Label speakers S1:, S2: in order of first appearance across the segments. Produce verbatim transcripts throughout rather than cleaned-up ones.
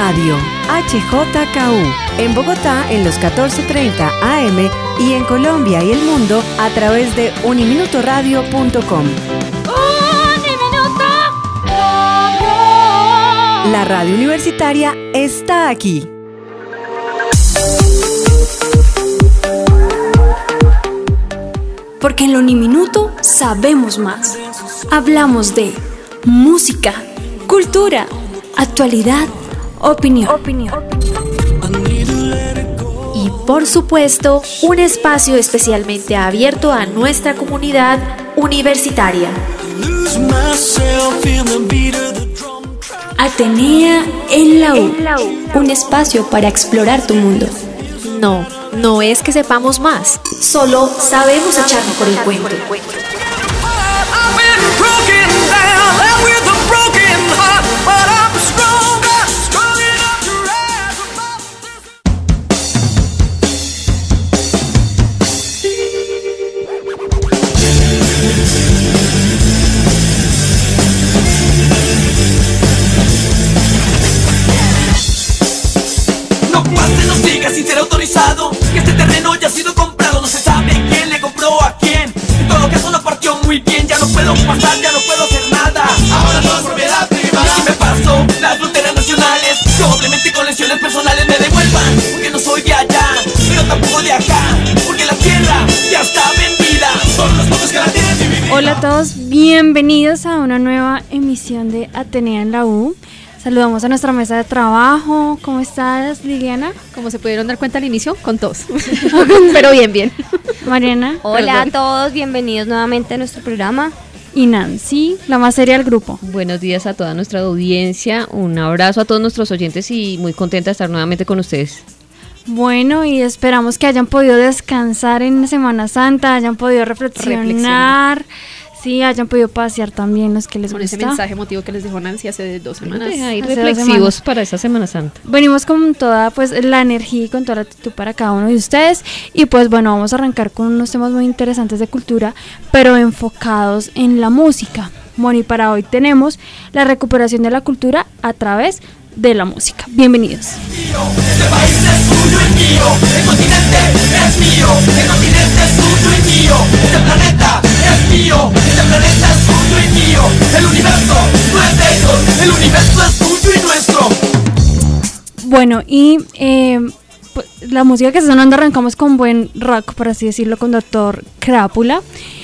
S1: Radio, H J K U, en Bogotá en los catorce treinta A M y en Colombia y el mundo a través de uniminutoradio punto com. La radio universitaria está aquí.
S2: Porque en lo Uniminuto sabemos más. Hablamos de música, cultura, actualidad, opinión. opinión. Y por supuesto, un espacio especialmente abierto a nuestra comunidad universitaria. Atenea en la U, un espacio para explorar tu mundo. No, no es que sepamos más, solo sabemos echarnos por el cuento.
S3: Sin ser autorizado, que este terreno ya ha sido comprado, no se sabe quién le compró a quién. En todo caso no partió muy bien, ya no puedo pasar, ya no puedo hacer nada. Ahora todo es propiedad privada. Y si me paso las fronteras nacionales, probablemente con lesiones personales me devuelvan, porque no soy de allá, pero tampoco de acá, porque la tierra ya está vendida por los pocos que la tienen dividida.
S4: Hola a todos, bienvenidos a una nueva emisión de Atenea en la U. Saludamos a nuestra mesa de trabajo. ¿Cómo estás, Liliana?
S5: Como se pudieron dar cuenta al inicio, con tos. Pero bien, bien.
S4: Mariana.
S6: Hola
S5: Perdón.
S6: a todos, bienvenidos nuevamente a nuestro programa.
S4: Y Nancy, la más seria del grupo.
S5: Buenos días a toda nuestra audiencia. Un abrazo a todos nuestros oyentes y muy contenta de estar nuevamente con ustedes.
S4: Bueno, y esperamos que hayan podido descansar en Semana Santa, hayan podido reflexionar. Sí, hayan podido pasear también los que les
S5: Con
S4: gusta.
S5: ese mensaje emotivo que les dejó Nancy hace dos semanas. Ahí
S4: Hace dos
S5: reflexivos
S4: semanas.
S5: para esta Semana Santa.
S4: Venimos con toda pues la energía y con toda la actitud para cada uno de ustedes. Y pues bueno, vamos a arrancar con unos temas muy interesantes de cultura, pero enfocados en la música. Bueno, y para hoy tenemos la recuperación de la cultura a través de la música. Bienvenidos.
S3: Este país es tuyo y mío, el continente es mío, el continente es tuyo y mío, este planeta es mío, este planeta es tuyo y mío, el universo no es de ellos, el universo es tuyo y nuestro.
S4: Bueno, y eh, pues, la música que está sonando, arrancamos con buen rock, por así decirlo, con Doctor Crápula.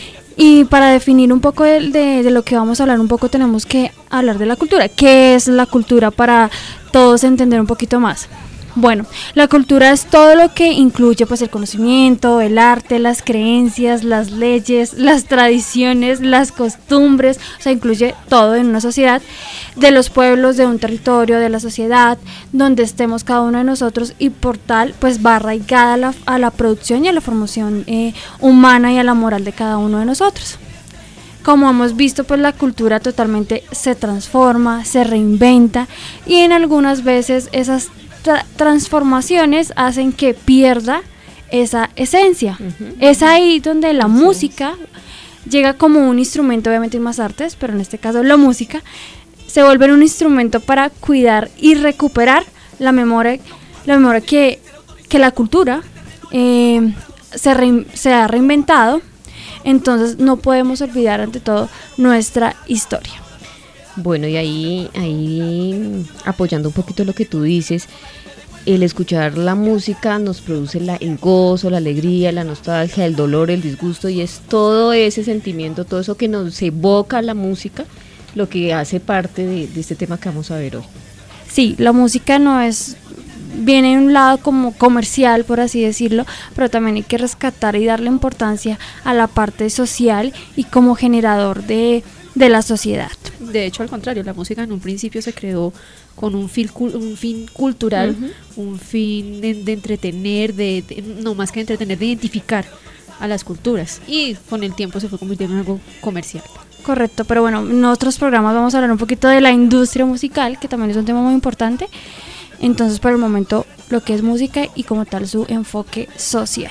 S4: Y para definir un poco de, de, de lo que vamos a hablar un poco, tenemos que hablar de la cultura. ¿Qué es la cultura para todos entender un poquito más? Bueno, la cultura es todo lo que incluye pues el conocimiento, el arte, las creencias, las leyes, las tradiciones, las costumbres, o sea, incluye todo en una sociedad, de los pueblos, de un territorio, de la sociedad, donde estemos cada uno de nosotros, y por tal pues va arraigada a la, a la producción y a la formación eh, humana y a la moral de cada uno de nosotros. Como hemos visto, pues la cultura totalmente se transforma, se reinventa, y en algunas veces esas tra- transformaciones hacen que pierda esa esencia. Uh-huh. Es ahí donde la sí. música llega como un instrumento, obviamente hay más artes, pero en este caso la música se vuelve un instrumento para cuidar y recuperar la memoria, la memoria que, que la cultura eh, se, re, se ha reinventado. Entonces no podemos olvidar ante todo nuestra historia.
S5: Bueno, y ahí, ahí apoyando un poquito lo que tú dices, el escuchar la música nos produce la, el gozo, la alegría, la nostalgia, el dolor, el disgusto, y es todo ese sentimiento, todo eso que nos evoca la música, lo que hace parte de, de este tema que vamos a ver hoy.
S4: Sí, la música no es... viene de un lado como comercial, por así decirlo, pero también hay que rescatar y darle importancia a la parte social y como generador de, de la sociedad.
S5: De hecho, al contrario, la música en un principio se creó con un fin, un fin cultural, uh-huh. un fin de, de entretener, de, de no más que entretener, de identificar a las culturas, y con el tiempo se fue convirtiendo en algo comercial.
S4: Correcto, pero bueno, en otros programas vamos a hablar un poquito de la industria musical, que también es un tema muy importante. Entonces, por el momento, lo que es música y como tal su enfoque social.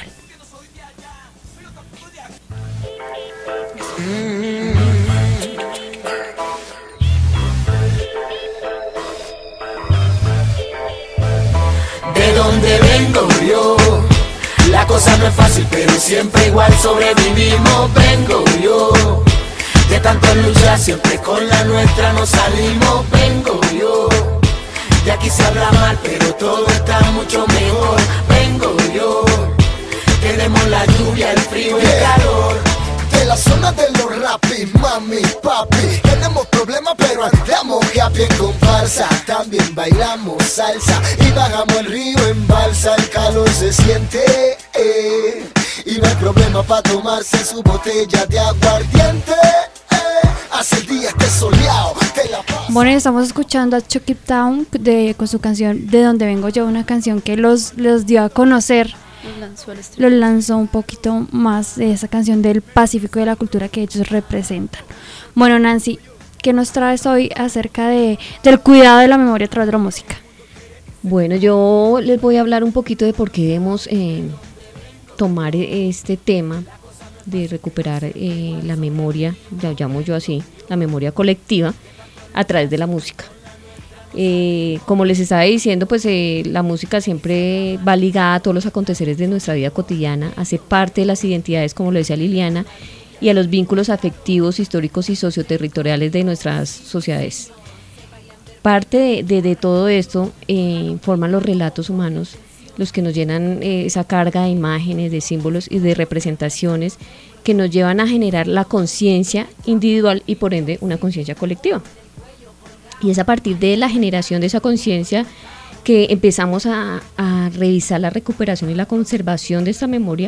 S3: donde vengo yo. La cosa no es fácil, pero siempre igual sobrevivimos. Vengo yo, de tanto luchar, siempre con la nuestra nos salimos. Vengo yo, de aquí se habla mal, pero todo está mucho mejor. Vengo yo, tenemos la lluvia, el frío y el calor. De la zona de los rapis, mami, papi, tenemos problemas pero andamos happy en comparsa. También bailamos salsa y bajamos el río en balsa. El calor se siente, eh, y no hay problema para tomarse su botella de aguardiente. Eh, hace el día esté soleado, te la paso.
S4: Bueno, estamos escuchando a Chuck It Down de, con su canción De Donde Vengo Yo, una canción que los, los dio a conocer.
S7: Los lanzó al
S4: Lo lanzó un poquito más de esa canción del Pacífico y de la cultura que ellos representan. Bueno, Nancy, ¿qué nos traes hoy acerca de, del cuidado de la memoria a través de la música?
S5: Bueno, yo les voy a hablar un poquito de por qué debemos eh, tomar este tema de recuperar eh, la memoria, la llamo yo así, la memoria colectiva a través de la música. Eh, como les estaba diciendo, pues eh, la música siempre va ligada a todos los aconteceres de nuestra vida cotidiana, hace parte de las identidades, como lo decía Liliana, y a los vínculos afectivos, históricos y socioterritoriales de nuestras sociedades. Parte de, de, de todo esto eh, forman los relatos humanos, los que nos llenan eh, esa carga de imágenes, de símbolos y de representaciones que nos llevan a generar la conciencia individual y por ende una conciencia colectiva. Y es a partir de la generación de esa conciencia que empezamos a, a revisar la recuperación y la conservación de esta memoria.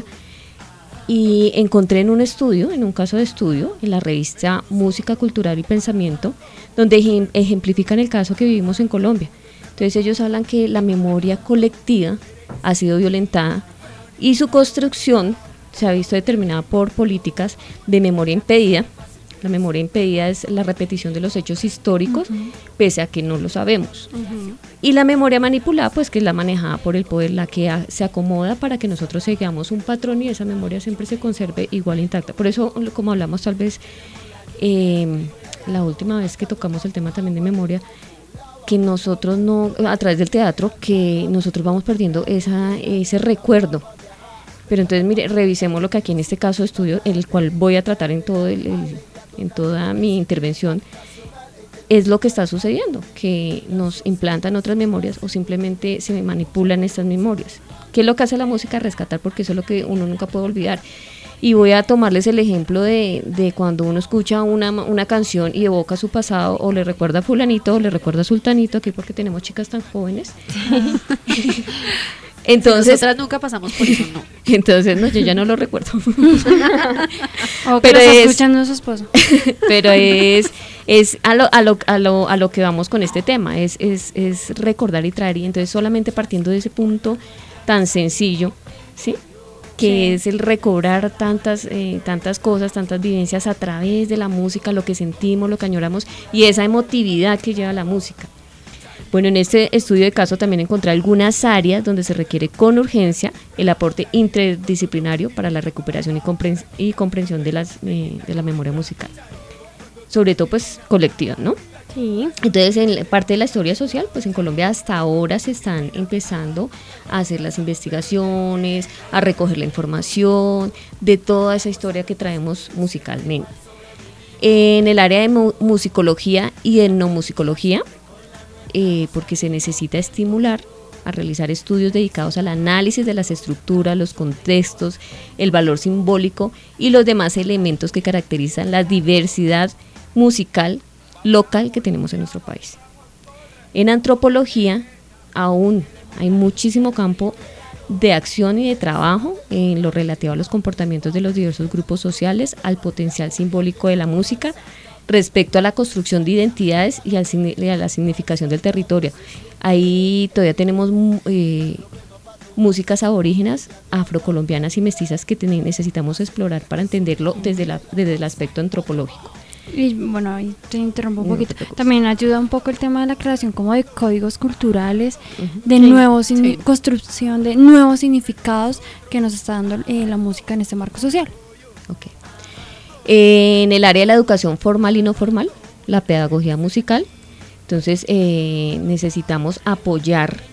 S5: Y encontré en un estudio, en un caso de estudio, en la revista Música, Cultural y Pensamiento, donde ejemplifican el caso que vivimos en Colombia. Entonces ellos hablan que la memoria colectiva ha sido violentada y su construcción se ha visto determinada por políticas de memoria impedida. La memoria impedida es la repetición de los hechos históricos, uh-huh. pese a que no lo sabemos. Uh-huh. Y la memoria manipulada, pues que es la manejada por el poder, la que a, se acomoda para que nosotros sigamos un patrón y esa memoria siempre se conserve igual intacta. Por eso, como hablamos tal vez eh, la última vez que tocamos el tema también de memoria, que nosotros no, a través del teatro, que nosotros vamos perdiendo esa, ese recuerdo. Pero entonces, mire, revisemos lo que aquí en este caso de estudio, el cual voy a tratar en todo el, el en toda mi intervención, es lo que está sucediendo, que nos implantan otras memorias o simplemente se manipulan estas memorias. ¿Qué es lo que hace la música? Rescatar, porque eso es lo que uno nunca puede olvidar. Y voy a tomarles el ejemplo de, de cuando uno escucha una, una canción y evoca su pasado, o le recuerda a fulanito, o le recuerda a sultanito, aquí porque tenemos chicas tan jóvenes. Entonces,
S7: nosotras nunca pasamos por eso, no.
S5: Entonces, no, yo ya no lo recuerdo.
S4: O que pero lo está escuchando a su esposo.
S5: Pero es, es a, lo, a, lo, a, lo, a lo que vamos con este tema, es, es, es recordar y traer. Y entonces, solamente partiendo de ese punto tan sencillo, ¿sí? Que sí. Es el recobrar tantas, eh, tantas cosas, tantas vivencias a través de la música, lo que sentimos, lo que añoramos y esa emotividad que lleva la música. Bueno, en este estudio de caso también encontré algunas áreas donde se requiere con urgencia el aporte interdisciplinario para la recuperación y, compren- y comprensión de, las, eh, de la memoria musical, sobre todo pues colectiva, ¿no?
S6: Sí.
S5: Entonces, en parte de la historia social, pues en Colombia hasta ahora se están empezando a hacer las investigaciones, a recoger la información de toda esa historia que traemos musicalmente. En el área de mu- musicología y etnomusicología, Eh, porque se necesita estimular a realizar estudios dedicados al análisis de las estructuras, los contextos, el valor simbólico y los demás elementos que caracterizan la diversidad musical local que tenemos en nuestro país. En antropología aún hay muchísimo campo de acción y de trabajo en lo relativo a los comportamientos de los diversos grupos sociales, al potencial simbólico de la música, respecto a la construcción de identidades y, al, y a la significación del territorio. Ahí todavía tenemos eh, músicas aborígenas, afrocolombianas y mestizas que ten, necesitamos explorar para entenderlo desde, la, desde el aspecto antropológico.
S4: Y bueno, ahí te interrumpo un poquito. No También ayuda un poco el tema de la creación como de códigos culturales, uh-huh. de sí, nuevos, sí. in, construcción de nuevos significados que nos está dando eh, la música en este marco social.
S5: Okay. En el área de la educación formal y no formal, la pedagogía musical, entonces eh, necesitamos apoyar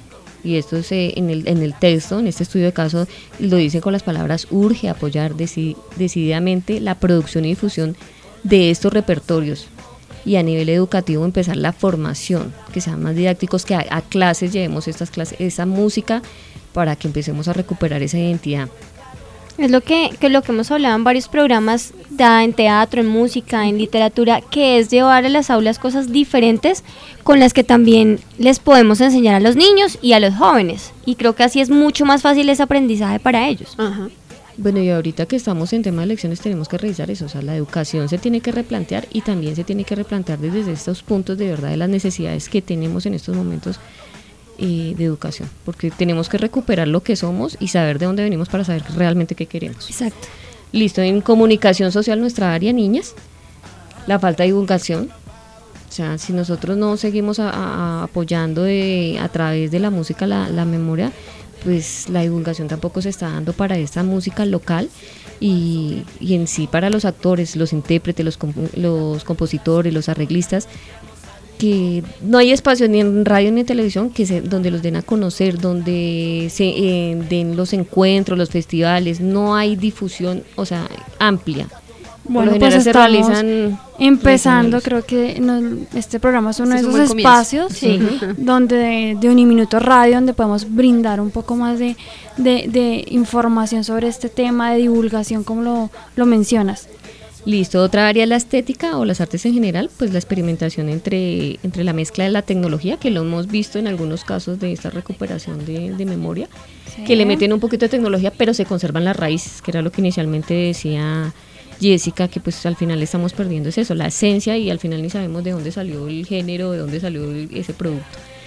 S5: y esto es eh, en, el, en el texto, en este estudio de caso, lo dice con las palabras: urge apoyar deci- decididamente la producción y difusión de estos repertorios, y a nivel educativo empezar la formación, que sean más didácticos, que a, a clases llevemos estas clases, esa música, para que empecemos a recuperar esa identidad.
S6: Es lo que, que lo que hemos hablado en varios programas, da en teatro, en música, en literatura, que es llevar a las aulas cosas diferentes con las que también les podemos enseñar a los niños y a los jóvenes. Y creo que así es mucho más fácil ese aprendizaje para ellos.
S7: Ajá.
S5: Bueno, y ahorita que estamos en tema de elecciones tenemos que revisar eso, o sea, la educación se tiene que replantear, y también se tiene que replantear desde estos puntos de verdad de las necesidades que tenemos en estos momentos eh, de educación, porque tenemos que recuperar lo que somos y saber de dónde venimos para saber realmente qué queremos.
S6: Exacto.
S5: Listo, en comunicación social, nuestra área, niñas, la falta de divulgación. O sea, si nosotros no seguimos a, a, apoyando de, a través de la música la, la memoria, pues la divulgación tampoco se está dando para esta música local, y, y en sí para los actores, los intérpretes, los, comp- los compositores, los arreglistas, que no hay espacio ni en radio ni en televisión que se, donde los den a conocer, donde se eh, den los encuentros, los festivales. No hay difusión, o sea, amplia.
S4: Bueno,
S5: Por lo
S4: pues
S5: general se
S4: estamos
S5: realizan
S4: empezando,
S5: regionales.
S4: creo que nos- este programa es uno
S7: Este
S4: de
S7: es un
S4: esos
S7: buen comienzo.
S4: espacios
S6: Sí.
S4: donde de, de Uniminuto Radio, donde podemos brindar un poco más de, de, de información sobre este tema, de divulgación, como lo, lo mencionas.
S5: Listo, otra área, la estética o las artes en general, pues la experimentación entre, entre la mezcla de la tecnología, que lo hemos visto en algunos casos de esta recuperación de, de memoria,
S4: Sí.
S5: que le meten un poquito de tecnología, pero se conservan las raíces, que era lo que inicialmente decía Jessica, que pues al final estamos perdiendo es eso, la esencia, y al final ni sabemos de dónde salió el género, de dónde salió el- ese producto.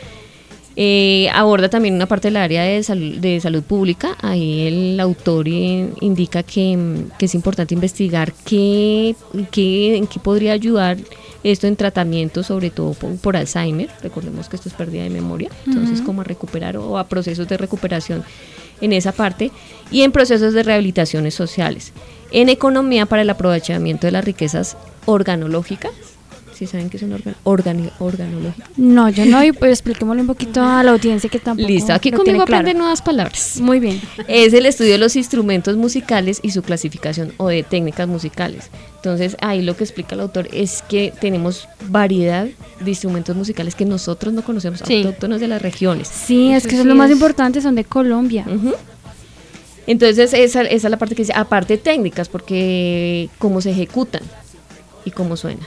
S5: Eh, aborda también una parte del área de, sal- de salud pública. Ahí el autor eh, indica que, mm, que es importante investigar qué, qué, en qué podría ayudar esto en tratamiento, sobre todo por, por Alzheimer. Recordemos que esto es pérdida de memoria, entonces
S4: Ujú.
S5: como a recuperar o a procesos de recuperación en esa parte, y en procesos de rehabilitaciones sociales. En economía, para el aprovechamiento de las riquezas organológicas. ¿Sí saben qué es un órgano? Organi- organológico.
S4: No, yo no, y pues expliquémosle un poquito a la audiencia que tampoco
S5: Listo, aquí
S4: lo
S5: conmigo
S4: tiene claro.
S5: aprenden nuevas palabras.
S4: Muy bien.
S5: Es el estudio de los instrumentos musicales y su clasificación, o de técnicas musicales. Entonces, ahí lo que explica el autor es que tenemos variedad de instrumentos musicales que nosotros no conocemos,
S6: Sí.
S5: autóctonos de las regiones.
S4: Sí, es
S6: Eso
S4: que eso es
S6: sí
S4: lo más
S6: es.
S4: importante, son de Colombia.
S5: Ujú. Entonces, esa, esa es la parte que dice, aparte técnicas, porque cómo se ejecutan y cómo suena.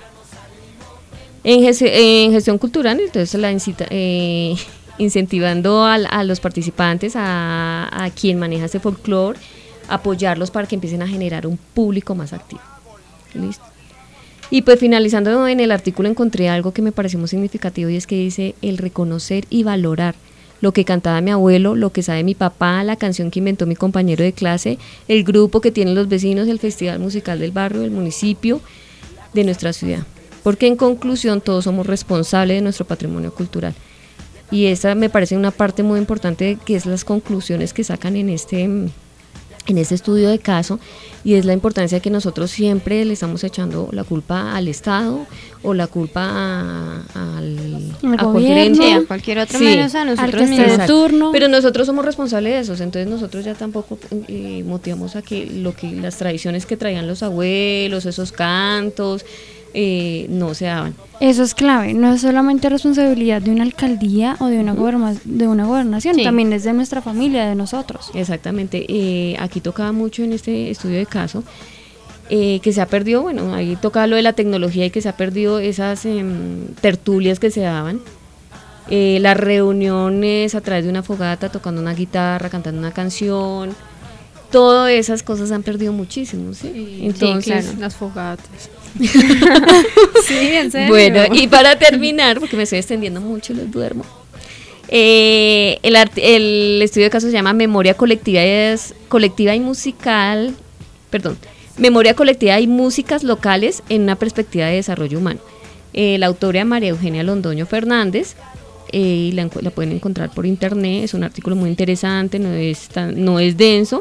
S5: En, gesti- en gestión cultural, entonces la incita, eh, incentivando al- a, los participantes, a, a quien maneja este folclore, apoyarlos para que empiecen a generar un público más activo. ¿Listo? Y pues finalizando en el artículo encontré algo que me pareció muy significativo, y es que dice: el reconocer y valorar lo que cantaba mi abuelo, lo que sabe mi papá, la canción que inventó mi compañero de clase, el grupo que tienen los vecinos, el festival musical del barrio, del municipio, de nuestra ciudad. Porque en conclusión todos somos responsables de nuestro patrimonio cultural. Y esa me parece una parte muy importante, que es las conclusiones que sacan en este, en este estudio de caso, y es la importancia de que nosotros siempre le estamos echando la culpa al Estado o la culpa a, al,
S4: Al
S5: a cualquier
S4: gobierno.
S5: ente.
S6: Sí, a cualquier otro
S5: Sí.
S6: menos a
S4: Al
S6: nosotros
S4: que esté
S6: mismos.
S4: de
S5: Exacto.
S4: turno.
S5: Pero nosotros somos responsables de eso, entonces nosotros ya tampoco eh, motivamos a que lo que las tradiciones que traían los abuelos, esos cantos, eh, no se daban.
S4: Eso es clave, no es solamente responsabilidad de una alcaldía o de una, goberna- de una gobernación,
S6: Sí.
S4: también es de nuestra familia, de nosotros.
S5: Exactamente, eh, aquí tocaba mucho en este estudio de caso eh, que se ha perdido, bueno, ahí tocaba lo de la tecnología y que se ha perdido esas em, tertulias que se daban, eh, las reuniones a través de una fogata, tocando una guitarra, cantando una canción, todas esas cosas han perdido muchísimo, ¿sí?
S7: Sí,
S5: Entonces,
S7: claro, las fogatas. Sí, en serio.
S5: bueno, y para terminar, porque me estoy extendiendo mucho y los duermo, eh, el, art- el estudio de caso se llama Memoria Colectiva y, es- colectiva y Musical, perdón, Memoria Colectiva y Músicas Locales en una perspectiva de desarrollo humano. Eh, la autora María Eugenia Londoño Fernández, eh, y la, encu- la pueden encontrar por internet, es un artículo muy interesante, no es, tan, no es denso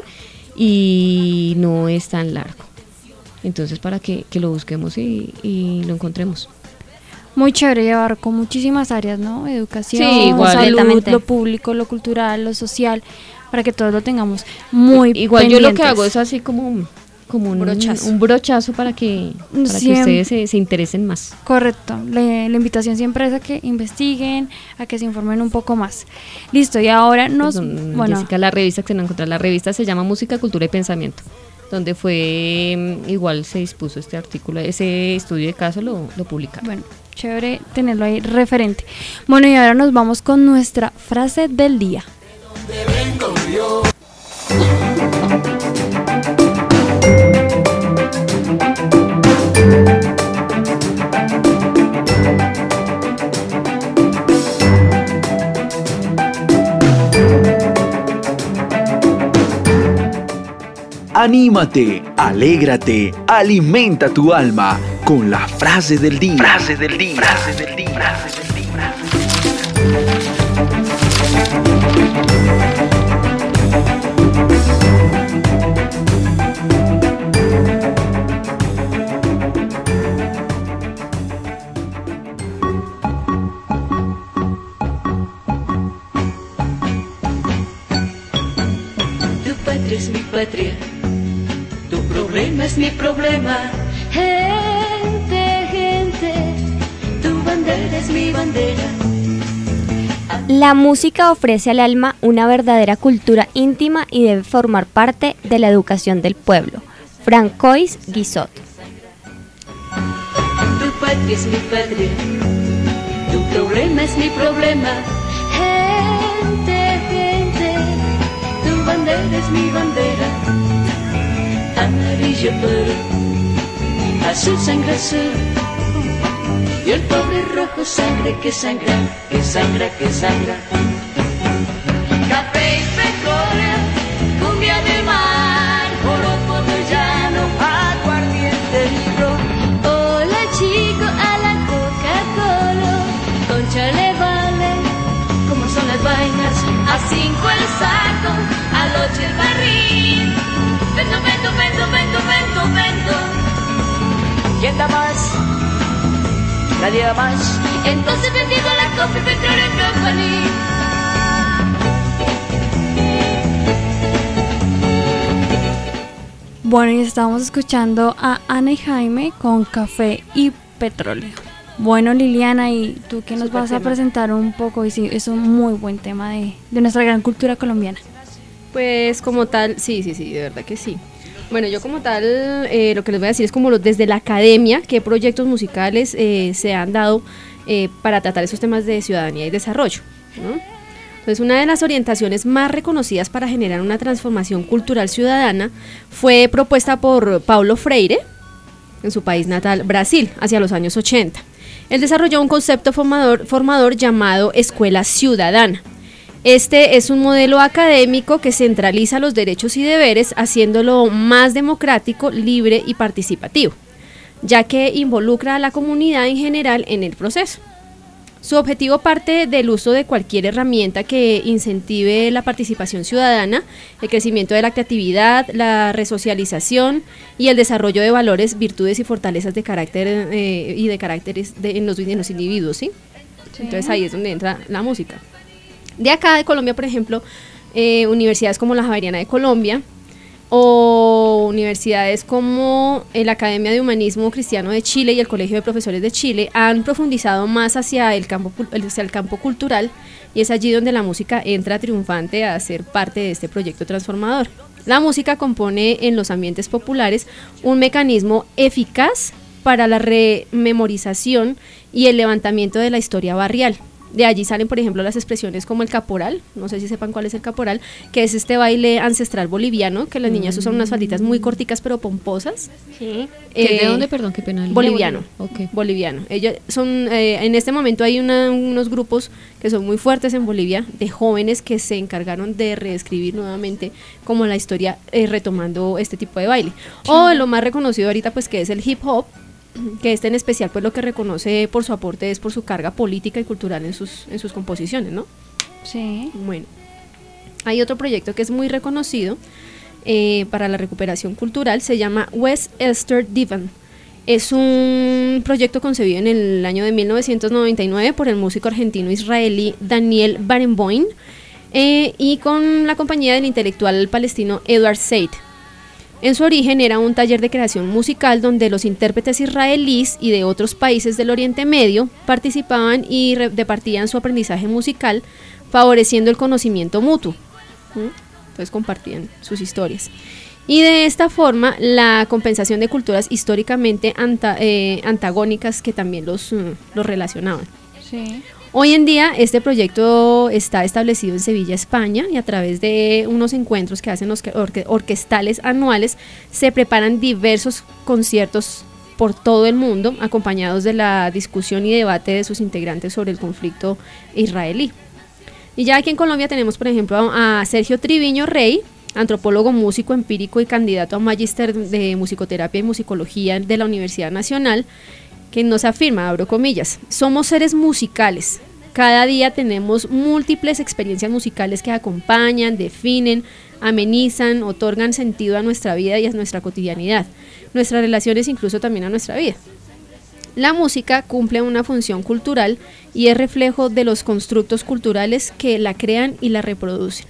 S5: y no es tan largo. Entonces, para que, que lo busquemos y, y lo encontremos.
S4: Muy chévere, llevar con muchísimas áreas, ¿no? Educación,
S5: Sí, igual.
S4: salud, lo público, lo cultural, lo social, para que todos lo tengamos muy
S5: Igual
S4: pendientes.
S5: yo lo que hago es así como, como un,
S7: Brochazo.
S5: un brochazo para que, para que
S4: Siempre.
S5: ustedes se, se interesen más.
S4: Correcto, Le- la invitación siempre es a que investiguen, a que se informen un poco más. Listo, y ahora nos...
S5: Perdón,
S4: bueno,
S5: Jessica, la revista que se nos encontró, la revista se llama Música, Cultura y Pensamiento, donde fue, mm, igual se dispuso este artículo, ese estudio de caso lo, lo publicaron.
S4: bueno, chévere tenerlo ahí referente. Bueno, y ahora nos vamos con nuestra frase del día.
S8: Anímate, alégrate, alimenta tu alma con la frase del día. Frase del día. Frase del día. Frase del día.
S9: Tu patria es mi patria, tu problema es mi problema. Gente, gente, tu bandera es mi bandera.
S6: La música ofrece al alma una verdadera cultura íntima y debe formar parte de la educación del pueblo. Francois Guizot.
S9: Tu patria es mi patria, tu problema es mi problema. Gente, gente, tu bandera es mi bandera. Amarillo oro, azul sangre azul, y el pobre rojo sangre que sangra, que sangra, que sangra. Café y petróleo, cumbia del mar, joropo del llano, aguardiente y ron. Hola chico, a la Coca-Cola, concha le vale, como son las vainas. A cinco el saco, al ocho el barril. Vento, vento, vento, vento, vento, vento. ¿Quién da más? Nadie da más. Entonces te digo la copa y petróleo y brócoli.
S4: Bueno, y estábamos escuchando a Ana y Jaime con Café y Petróleo. Bueno, Liliana, ¿y tú qué nos
S7: Súper
S4: vas a
S7: tema.
S4: presentar un poco? Y sí, es un muy buen tema de, de nuestra gran cultura colombiana.
S7: Pues como tal, sí, sí, sí, de verdad que sí. Bueno, yo como tal, eh, lo que les voy a decir es como lo- desde la academia, qué proyectos musicales eh, se han dado eh, para tratar esos temas de ciudadanía y desarrollo, ¿no? Entonces, una de las orientaciones más reconocidas para generar una transformación cultural ciudadana fue propuesta por Paulo Freire en su país natal, Brasil, hacia los años ochenta. Él desarrolló un concepto formador, formador llamado Escuela Ciudadana. Este es un modelo académico que centraliza los derechos y deberes, haciéndolo más democrático, libre y participativo, ya que involucra a la comunidad en general en el proceso. Su objetivo parte del uso de cualquier herramienta que incentive la participación ciudadana, el crecimiento de la creatividad, la resocialización y el desarrollo de valores, virtudes y fortalezas de carácter eh, y de caracteres de, en, los, en los individuos, ¿sí? Entonces ahí es donde entra la música. De acá de Colombia, por ejemplo, eh, universidades como la Javeriana de Colombia o universidades como la Academia de Humanismo Cristiano de Chile y el Colegio de Profesores de Chile han profundizado más hacia el campo, cul- hacia el campo cultural, y es allí donde la música entra triunfante a ser parte de este proyecto transformador. La música compone en los ambientes populares un mecanismo eficaz para la rememorización y el levantamiento de la historia barrial. De allí salen, por ejemplo, las expresiones como el caporal, no sé si sepan cuál es el caporal, que es este baile ancestral boliviano, que las niñas usan unas falditas muy corticas pero pomposas.
S6: Sí.
S5: ¿Que ¿De
S7: Eh,
S5: dónde, perdón, qué pena?
S7: Boliviano.
S5: Ok.
S7: Boliviano. Ellos son, eh, en este momento hay una- unos grupos que son muy fuertes en Bolivia, de jóvenes que se encargaron de reescribir nuevamente como la historia, eh, retomando este tipo de baile. O lo más reconocido ahorita, pues, que es el hip hop, que este en especial, pues, lo que reconoce por su aporte es por su carga política y cultural en sus, en sus composiciones, ¿no?
S4: Sí.
S7: Bueno, hay otro proyecto que es muy reconocido eh, para la recuperación cultural, se llama West Esther Divan. Es un proyecto concebido en el año de mil novecientos noventa y nueve por el músico argentino-israelí Daniel Barenboim eh, y con la compañía del intelectual palestino Edward Said. En su origen era un taller de creación musical donde los intérpretes israelíes y de otros países del Oriente Medio participaban y repartían su aprendizaje musical, favoreciendo el conocimiento mutuo. ¿Mm? Entonces compartían sus historias. Y de esta forma, la compensación de culturas históricamente anta, eh, antagónicas que también los, uh, los relacionaban.
S4: Sí.
S7: Hoy en día, este proyecto está establecido en Sevilla, España, y a través de unos encuentros que hacen los orque orquestales anuales, se preparan diversos conciertos por todo el mundo, acompañados de la discusión y debate de sus integrantes sobre el conflicto israelí. Y ya aquí en Colombia tenemos, por ejemplo, a Sergio Triviño Rey, antropólogo, músico empírico y candidato a magíster de musicoterapia y musicología de la Universidad Nacional, que nos afirma, abro comillas, somos seres musicales. Cada día tenemos múltiples experiencias musicales que acompañan, definen, amenizan, otorgan sentido a nuestra vida y a nuestra cotidianidad, nuestras relaciones, incluso también a nuestra vida. La música cumple una función cultural y es reflejo de los constructos culturales que la crean y la reproducen.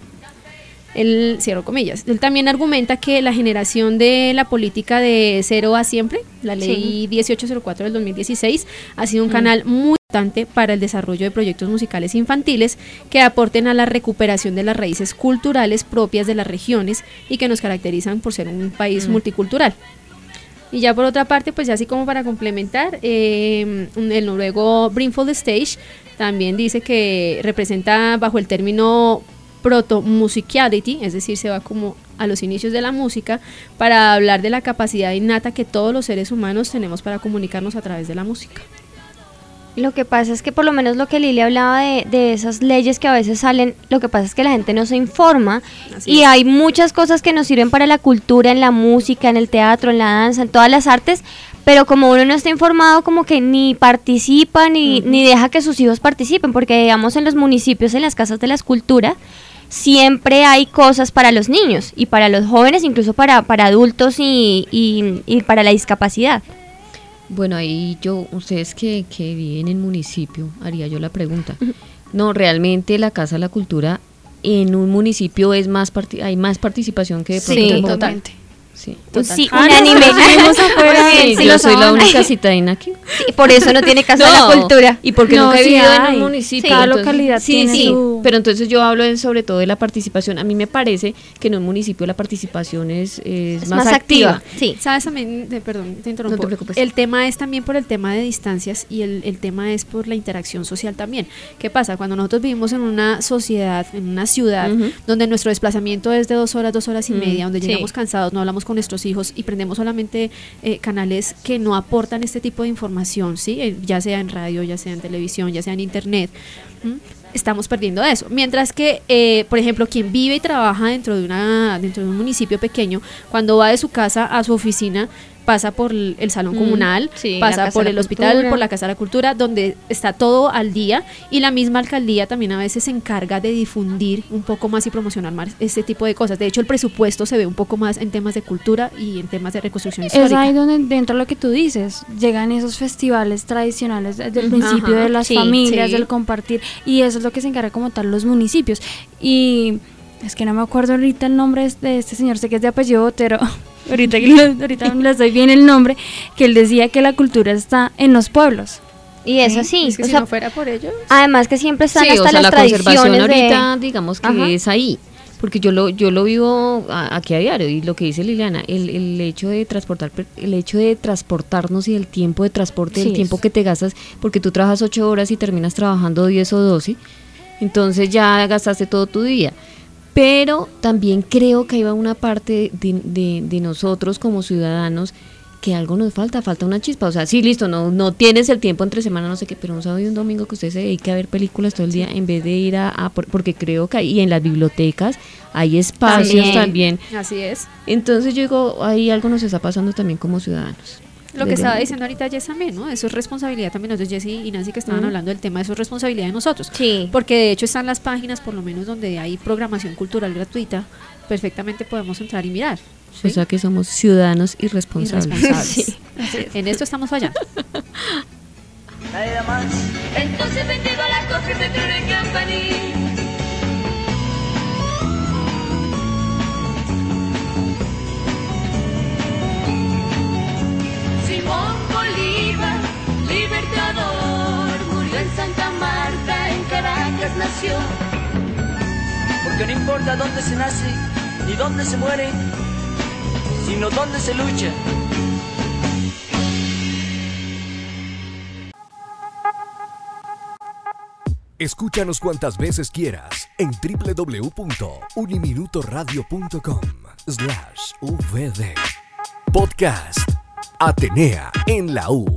S7: Él, cierro comillas, él también argumenta que la generación de la política de cero a siempre, la ley sí. dieciocho cero cuatro del dos mil dieciséis, ha sido un mm. canal muy importante para el desarrollo de proyectos musicales infantiles que aporten a la recuperación de las raíces culturales propias de las regiones y que nos caracterizan por ser un país mm. multicultural. Y ya por otra parte, pues ya así como para complementar, eh, el noruego Brimfold Stage también dice que representa bajo el término proto-musicality, es decir, se va como a los inicios de la música para hablar de la capacidad innata que todos los seres humanos tenemos para comunicarnos a través de la música.
S6: Lo que pasa es que por lo menos lo que Lili hablaba de, de esas leyes que a veces salen, lo que pasa es que la gente no se informa. Así y es. Hay muchas cosas que nos sirven para la cultura, en la música, en el teatro, en la danza, en todas las artes, pero como uno no está informado, como que ni participa ni, uh-huh. ni deja que sus hijos participen, porque digamos en los municipios, en las casas de la escultura, siempre hay cosas para los niños y para los jóvenes, incluso para, para adultos y, y, y para la discapacidad.
S5: Bueno, ahí yo, ustedes que, que viven en el municipio, haría yo la pregunta. No, realmente la Casa de la Cultura en un municipio es más parti- hay más participación que de pronto
S6: sí,
S5: en Bogotá.
S6: totalmente.
S5: Sí,
S6: sí, unánime.
S5: Sí, sí, yo soy la única citadina aquí.
S6: Sí, por eso no tiene Casa no, de la Cultura.
S5: Y porque
S6: no,
S5: nunca he
S6: sí
S5: vivido
S6: hay.
S5: en un municipio.
S6: Sí,
S4: cada
S5: entonces,
S4: localidad
S5: sí,
S4: tiene
S5: sí,
S4: su...
S5: pero entonces yo hablo de, sobre todo de la participación. A mí me parece que en un municipio la participación es, es,
S6: es
S5: más,
S6: más activa.
S5: activa.
S7: Sí. Sabes también, de, perdón, te interrumpo.
S5: No te preocupes.
S7: El tema es también por el tema de distancias y el, el tema es por la interacción social también. ¿Qué pasa? Cuando nosotros vivimos en una sociedad, en una ciudad, uh-huh. donde nuestro desplazamiento es de dos horas, dos horas y uh-huh. media, donde sí. llegamos cansados, no hablamos con nuestros hijos y prendemos solamente Eh, canales que no aportan este tipo de información, ¿sí? Eh, ya sea en radio, ya sea en televisión, ya sea en internet, ¿m? Estamos perdiendo eso. Mientras que, eh, por ejemplo, quien vive y trabaja dentro de una dentro de un municipio pequeño, cuando va de su casa a su oficina, pasa por el, el salón mm, comunal, sí, pasa por el hospital, cultura. por la Casa de la Cultura, donde está todo al día, y la misma alcaldía también a veces se encarga de difundir un poco más y promocionar más este tipo de cosas. De hecho, el presupuesto se ve un poco más en temas de cultura y en temas de reconstrucción histórica.
S4: Es ahí donde, dentro de lo que tú dices, llegan esos festivales tradicionales desde el principio, Ajá, de las sí, familias, sí. del compartir, y eso es lo que se encarga como tal los municipios. Y es que no me acuerdo ahorita el nombre de este señor, sé que es de apellido Botero, ahorita, ahorita les doy bien el nombre, que él decía que la cultura está en los pueblos.
S6: Y eso sí,
S7: es que
S6: o
S7: si
S6: sea,
S7: no fuera por ellos.
S6: Además que siempre están
S5: sí,
S6: hasta
S5: o sea,
S6: las
S5: la
S6: tradiciones
S5: conservación ahorita,
S6: de...
S5: digamos que
S6: Ajá.
S5: es ahí, porque yo lo yo lo vivo a, aquí a diario, y lo que dice Liliana, el, el hecho de transportar el hecho de transportarnos y el tiempo de transporte, sí, el tiempo es. que te gastas, porque tú trabajas ocho horas y terminas trabajando diez o doce, entonces ya gastaste todo tu día. Pero también creo que hay una parte de, de, de nosotros como ciudadanos que algo nos falta, falta una chispa. O sea, sí, listo, no no tienes el tiempo entre semana, no sé qué, pero un sábado y un domingo que usted se dedique a ver películas todo el día, en vez de ir a, a porque creo que hay, y en las bibliotecas hay espacios también.
S7: también. Así es.
S5: Entonces yo digo, ahí algo nos está pasando también como ciudadanos.
S7: Lo que estaba diciendo ahorita Jess también, ¿no? Eso es responsabilidad también, nosotros Jessy y Nancy que estaban uh-huh. hablando del tema, eso es responsabilidad de nosotros.
S6: Sí.
S7: Porque de hecho están las páginas, por lo menos donde hay programación cultural gratuita, perfectamente podemos entrar y mirar. ¿Sí?
S5: O sea que somos ciudadanos irresponsables.
S7: irresponsables. Sí.
S10: En esto estamos fallando.
S9: Nada más. Entonces bendigo la coca y me creo en campanil. Simón Bolívar, libertador, murió en Santa Marta, en Caracas nació.
S3: Porque no importa dónde se nace, ni dónde se muere, sino dónde se lucha.
S11: Escúchanos cuantas veces quieras en w w w punto uniminutoradio punto com slash v d. Podcast Atenea en la U.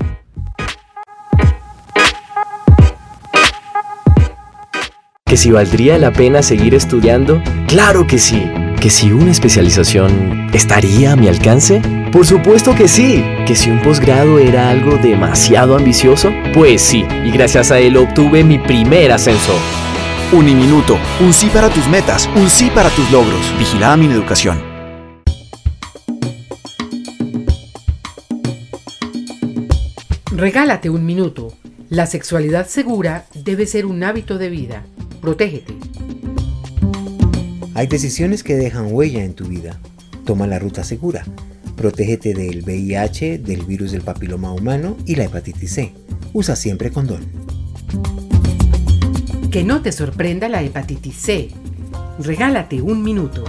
S12: ¿Que si valdría la pena seguir estudiando? ¡Claro que sí! ¿Que si una especialización estaría a mi alcance? ¡Por supuesto que sí! ¿Que si un posgrado era algo demasiado ambicioso? Pues sí, y gracias a él obtuve mi primer ascenso.
S13: Uniminuto, un sí para tus metas, un sí para tus logros. Vigilada Mineducación.
S14: Regálate un minuto. La sexualidad segura debe ser un hábito de vida. Protégete.
S15: Hay decisiones que dejan huella en tu vida. Toma la ruta segura. Protégete del V I H, del virus del papiloma humano y la hepatitis C. Usa siempre condón.
S14: Que no te sorprenda la hepatitis C. Regálate un minuto.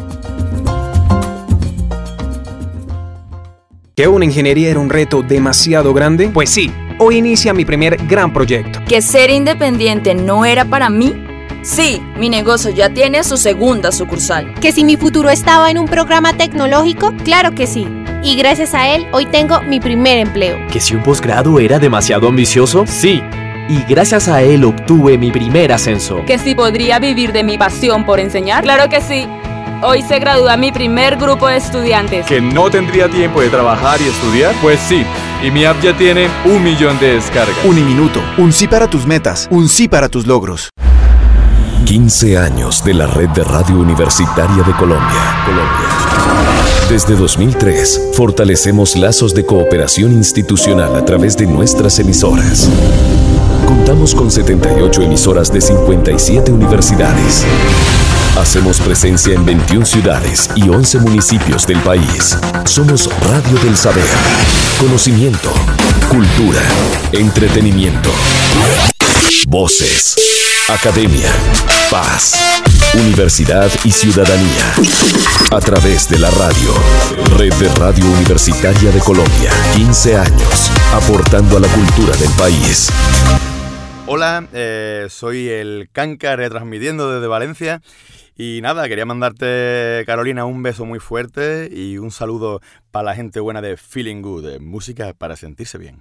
S16: ¿Que una ingeniería era un reto demasiado grande? Pues sí, hoy inicia mi primer gran proyecto.
S17: ¿Que ser independiente no era para mí? Sí, mi negocio ya tiene su segunda sucursal.
S18: ¿Que si mi futuro estaba en un programa tecnológico? Claro que sí. Y gracias a él, hoy tengo mi primer empleo.
S12: ¿Que si un posgrado era demasiado ambicioso? Sí. Y gracias a él obtuve mi primer ascenso.
S19: ¿Que si podría vivir de mi pasión por enseñar? Claro que sí. Hoy se gradúa mi primer grupo de estudiantes.
S20: ¿Que no tendría tiempo de trabajar y estudiar? Pues sí. Y mi app ya tiene un millón de descargas.
S13: Uniminuto, un sí para tus metas, un sí para tus logros.
S21: quince años de la Red de Radio Universitaria de Colombia. Colombia. Desde dos mil tres, fortalecemos lazos de cooperación institucional a través de nuestras emisoras. Contamos con setenta y ocho emisoras de cincuenta y siete universidades. Hacemos presencia en veintiuna ciudades y once municipios del país. Somos Radio del Saber. Conocimiento, cultura, entretenimiento, voces, academia, paz, universidad y ciudadanía. A través de la radio. Red de Radio Universitaria de Colombia. quince años, aportando a la cultura del país.
S22: Hola, eh, soy el Canca retransmitiendo desde Valencia. Y nada, quería mandarte, Carolina, un beso muy fuerte y un saludo para la gente buena de Feeling Good, de música para sentirse bien.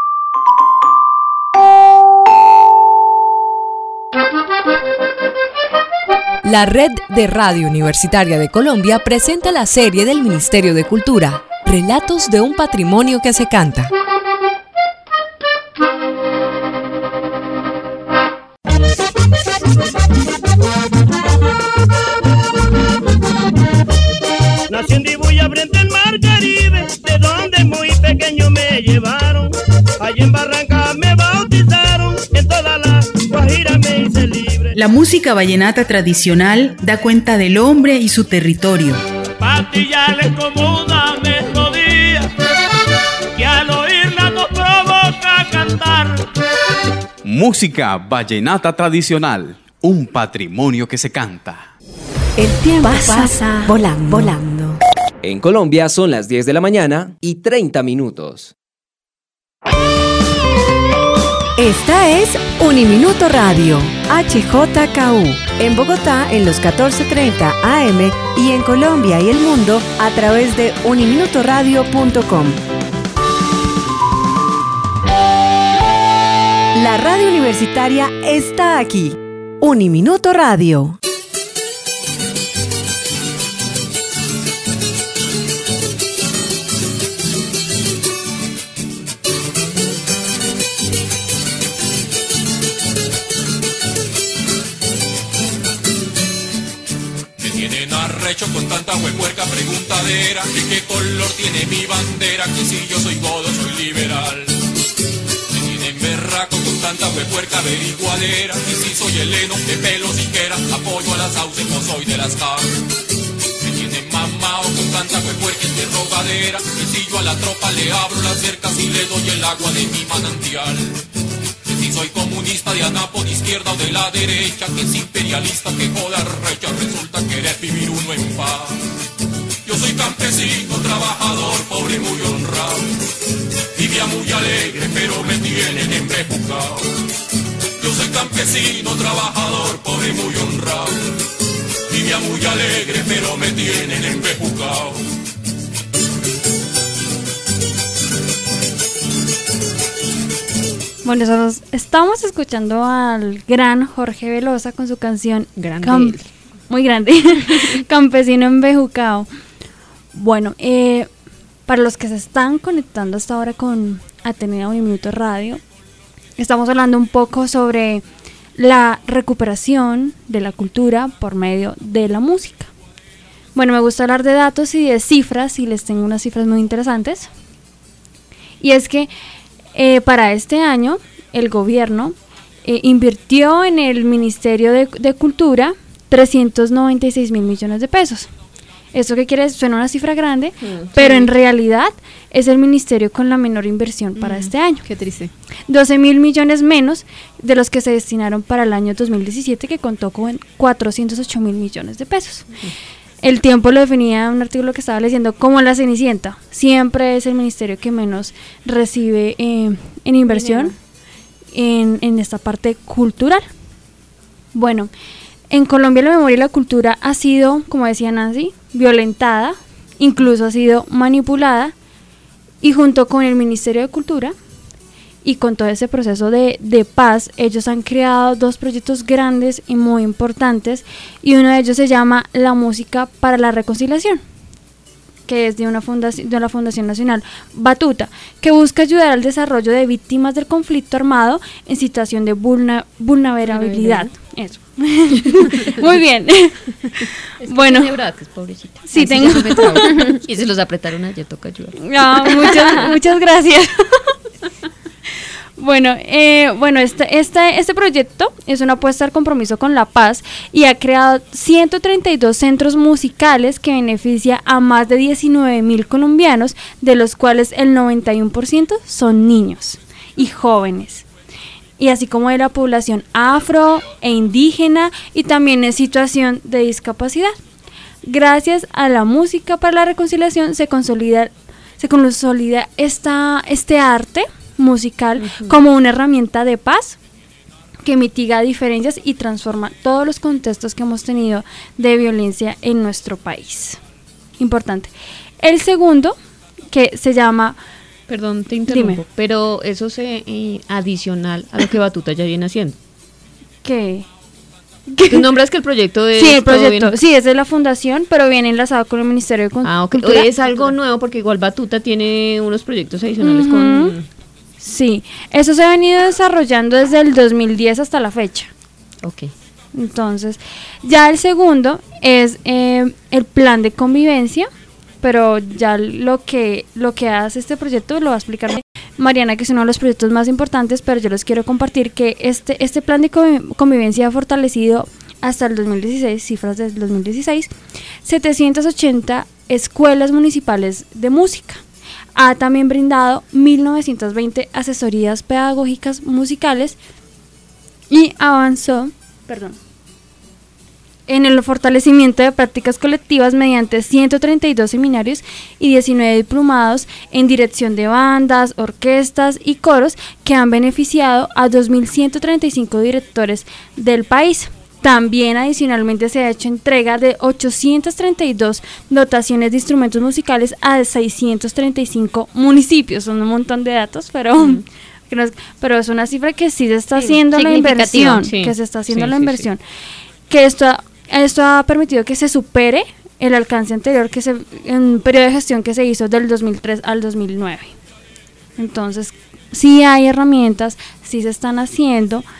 S23: La Red de Radio Universitaria de Colombia presenta la serie del Ministerio de Cultura, Relatos de un Patrimonio que se canta.
S24: Nací en Dibuya frente al mar Caribe, de donde muy pequeño me llevaron. Allí en Barranca me bautizaron, en toda la Guajira me hice libre.
S25: La música vallenata tradicional da cuenta del hombre y su territorio.
S24: Patillales como una melodía que al oírla nos provoca a cantar.
S26: Música vallenata tradicional, un patrimonio que se canta.
S1: El tiempo pasa, pasa volando, volando.
S27: En Colombia son las diez de la mañana y treinta minutos.
S1: Esta es Uniminuto Radio, H J K U, en Bogotá en los catorce treinta A M y en Colombia y el mundo a través de uniminutoradio punto com. La radio universitaria está aquí. Uniminuto Radio.
S2: Me tienen arrecho con tanta huepuerca preguntadera, que qué color tiene mi bandera, que si yo soy godo, soy liberal. Me tienen berraco con tanta huepuerca averiguadera, y si soy heleno, de pelo siquiera, apoyo a las sauces, no soy de las car. Me tienen mamao con tanta huepuerca interrogadera, y si yo a la tropa le abro las cercas y le doy el agua de mi manantial. Si soy comunista de anapo de izquierda o de la derecha, que es imperialista, que joda recha, resulta querer vivir uno en paz. Yo soy campesino, trabajador, pobre, muy honrado. Vivía muy alegre, pero me tienen embejucado. Yo soy campesino, trabajador, pobre, muy honrado. Vivía muy alegre, pero me tienen embejucado.
S4: Bueno, nosotros estamos escuchando al gran Jorge Velosa con su canción
S5: Grande
S4: Cam-
S5: él.
S4: muy grande, Campesino Embejucado. Bueno, eh, para los que se están conectando hasta ahora con Atenea Uniminuto Radio, estamos hablando un poco sobre la recuperación de la cultura por medio de la música. Bueno, me gusta hablar de datos y de cifras, y les tengo unas cifras muy interesantes. Y es que Eh, para este año, el gobierno eh, invirtió en el Ministerio de, de Cultura trescientos noventa y seis mil millones de pesos. ¿Esto qué quiere decir? Suena una cifra grande, mm, pero sí. En realidad es el ministerio con la menor inversión para mm, este año.
S5: Qué triste.
S4: doce mil millones menos de los que se destinaron para el año dos mil diecisiete, que contó con cuatrocientos ocho mil millones de pesos. Mm. El Tiempo lo definía en un artículo que estaba leyendo como la Cenicienta. Siempre es el ministerio que menos recibe eh, en inversión en, en esta parte cultural. Bueno, en Colombia la memoria y la cultura ha sido, como decía Nancy, violentada, incluso ha sido manipulada, y junto con el Ministerio de Cultura y con todo ese proceso de, de paz, ellos han creado dos proyectos grandes y muy importantes, y uno de ellos se llama La Música para la Reconciliación, que es de una fundación, de la Fundación Nacional Batuta, que busca ayudar al desarrollo de víctimas del conflicto armado en situación de vulna, vulnerabilidad. Eso. Muy bien.
S5: Es que
S4: bueno,
S5: tiene brackets, pobrecita.
S4: Sí,
S5: Ay,
S4: tengo.
S5: Sí, y se los apretaron ayer, toca ayudar.
S4: No, muchas, muchas gracias. Bueno, eh, bueno este, este, este proyecto es una apuesta al compromiso con la paz, y ha creado ciento treinta y dos centros musicales que beneficia a más de diecinueve mil colombianos, de los cuales el noventa y uno por ciento son niños y jóvenes, y así como de la población afro e indígena, y también en situación de discapacidad. Gracias a la música para la reconciliación se consolida, se consolida esta, este arte musical uh-huh. como una herramienta de paz que mitiga diferencias y transforma todos los contextos que hemos tenido de violencia en nuestro país. Importante. El segundo, que se llama...
S5: Perdón, te interrumpo, dime. Pero eso es eh, adicional a lo que Batuta ya viene haciendo.
S4: ¿Qué?
S5: ¿Tú nombras que el proyecto es...
S4: Sí, el proyecto, sí, es de la fundación, pero viene enlazado con el Ministerio de Cultura.
S5: Ah, ok. Es algo nuevo, porque igual Batuta tiene unos proyectos adicionales uh-huh. con...
S4: Sí, eso se ha venido desarrollando desde el dos mil diez hasta la fecha.
S5: Ok.
S4: Entonces, ya el segundo es eh, el plan de convivencia, pero ya lo que lo que hace este proyecto lo va a explicar Mariana, que es uno de los proyectos más importantes, pero yo les quiero compartir que este, este plan de convivencia ha fortalecido hasta el dos mil dieciséis, cifras del dos mil dieciséis, setecientas ochenta escuelas municipales de música. Ha también brindado mil novecientas veinte asesorías pedagógicas musicales y avanzó, perdón, en el fortalecimiento de prácticas colectivas mediante ciento treinta y dos seminarios y diecinueve diplomados en dirección de bandas, orquestas y coros, que han beneficiado a dos mil ciento treinta y cinco directores del país. También adicionalmente se ha hecho entrega de ochocientas treinta y dos dotaciones de instrumentos musicales a seiscientos treinta y cinco municipios. Son un montón de datos, pero, mm. pero es una cifra que sí se está sí, haciendo la inversión, sí. que se está haciendo sí, la sí, inversión. Sí. Que esto, esto ha permitido que se supere el alcance anterior, que se en un periodo de gestión que se hizo del dos mil tres al dos mil nueve. Entonces, sí hay herramientas, sí se están haciendo.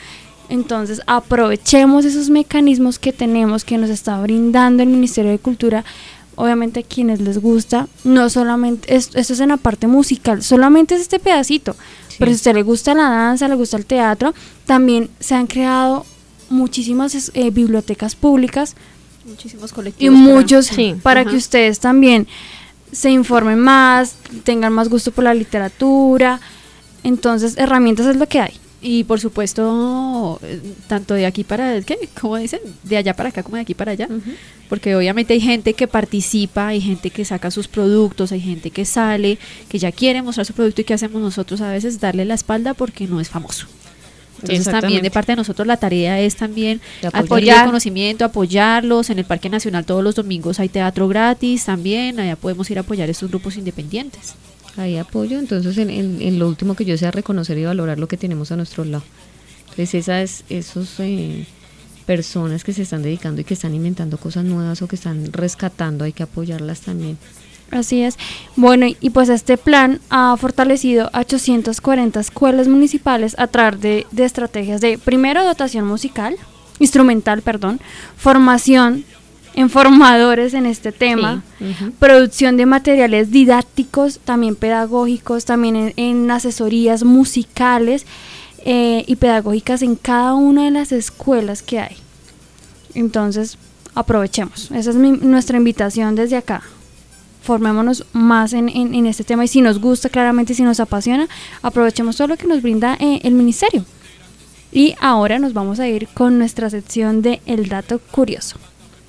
S4: Entonces aprovechemos esos mecanismos que tenemos, que nos está brindando el Ministerio de Cultura. Obviamente a quienes les gusta, no solamente, esto, esto es en la parte musical, solamente es este pedacito, sí. Pero si a usted le gusta la danza, le gusta el teatro, también se han creado muchísimas eh, bibliotecas públicas,
S5: muchísimos colectivos
S4: y muchos
S5: para, sí,
S4: para
S5: ajá.
S4: que ustedes también se informen más, tengan más gusto por la literatura. Entonces herramientas es lo que hay.
S5: Y por supuesto, tanto de aquí para, ¿qué? ¿Cómo dicen? De allá para acá como de aquí para allá. Uh-huh. Porque obviamente hay gente que participa, hay gente que saca sus productos, hay gente que sale, que ya quiere mostrar su producto, y ¿qué hacemos nosotros a veces? Darle la espalda porque no es famoso. Entonces también de parte de nosotros la tarea es también apoyar el conocimiento, apoyarlos. En el Parque Nacional todos los domingos hay teatro gratis también, allá podemos ir a apoyar estos grupos independientes.
S3: Hay apoyo, entonces en, en, en lo último que yo sea reconocer y valorar lo que tenemos a nuestro lado. Entonces esas esos eh, personas que se están dedicando y que están inventando cosas nuevas o que están rescatando, hay que apoyarlas también.
S4: Así es. Bueno, y pues este plan ha fortalecido a ochocientas cuarenta escuelas municipales a través de, de estrategias de, primero, dotación musical, instrumental, perdón, formación en formadores en este tema, sí. uh-huh. producción de materiales didácticos, también pedagógicos, también en, en asesorías musicales eh, y pedagógicas en cada una de las escuelas que hay. Entonces, aprovechemos. Esa es mi, nuestra invitación desde acá. Formémonos más en, en, en este tema, y si nos gusta, claramente, si nos apasiona, aprovechemos todo lo que nos brinda eh, el ministerio. Y ahora nos vamos a ir con nuestra sección de El Dato Curioso.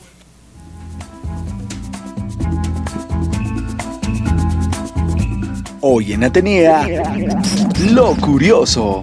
S13: Hoy en Atenea, lo curioso.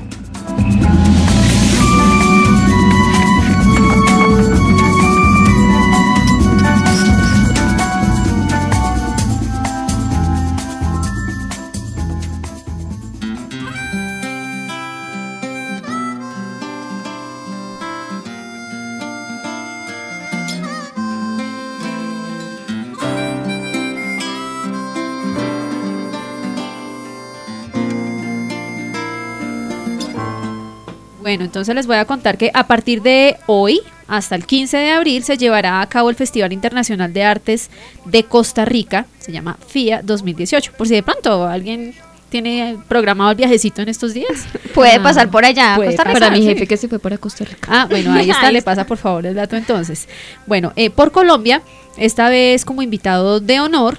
S5: Bueno, entonces les voy a contar que a partir de hoy hasta el quince de abril se llevará a cabo el Festival Internacional de Artes de Costa Rica, se llama F I A dos mil dieciocho, por si de pronto alguien tiene programado el viajecito en estos días.
S18: Puede ah, pasar por allá.
S5: Puede
S18: Costa Rica,
S5: para mi
S18: sí.
S5: jefe que se fue para Costa Rica. Ah, bueno, ahí está, ahí le está. Pasa por favor el dato entonces. Bueno, eh, por Colombia, esta vez como invitado de honor,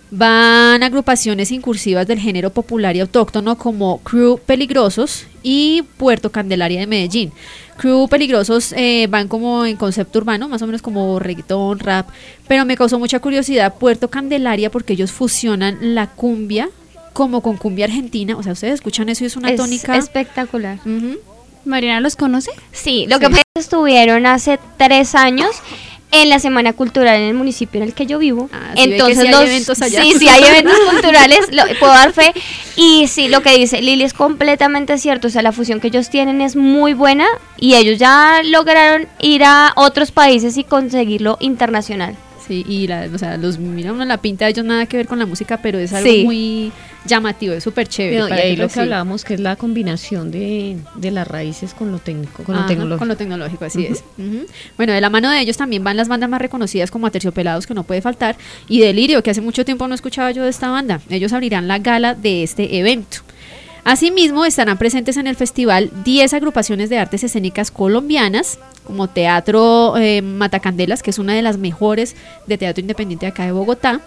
S5: van agrupaciones incursivas del género popular y autóctono como Crew Peligrosos y Puerto Candelaria de Medellín. Crew Peligrosos eh, van como en concepto urbano, más o menos como reggaetón, rap, pero me causó mucha curiosidad Puerto Candelaria porque ellos fusionan la cumbia como con cumbia argentina. O sea, ustedes escuchan eso y es una
S18: es
S5: tónica
S18: espectacular.
S5: Uh-huh.
S4: ¿Mariana los conoce?
S18: Sí, lo sí. que pasa es que estuvieron hace tres años en la Semana Cultural en el municipio en el que yo vivo.
S5: Ah, sí,
S18: entonces
S5: sí
S18: los
S5: hay eventos allá.
S18: Sí, sí hay eventos culturales, lo, puedo dar fe. Y sí, lo que dice Lili es completamente cierto, o sea, la fusión que ellos tienen es muy buena y ellos ya lograron ir a otros países y conseguirlo internacional.
S5: Sí, y la, o sea, los mira uno la pinta de ellos nada que ver con la música, pero es algo
S18: sí.
S5: muy llamativo, es súper chévere.
S3: No, y ahí lo que
S5: sí.
S3: hablábamos que es la combinación de, de las raíces con lo técnico, con
S5: Ajá,
S3: lo tecnológico.
S5: Con lo tecnológico, así uh-huh. es. Uh-huh. Bueno, de la mano de ellos también van las bandas más reconocidas como Aterciopelados, que no puede faltar, y Delirio, que hace mucho tiempo no escuchaba yo de esta banda. Ellos abrirán la gala de este evento. Asimismo, estarán presentes en el festival diez agrupaciones de artes escénicas colombianas, como Teatro eh, Matacandelas, que es una de las mejores de teatro independiente acá de Bogotá.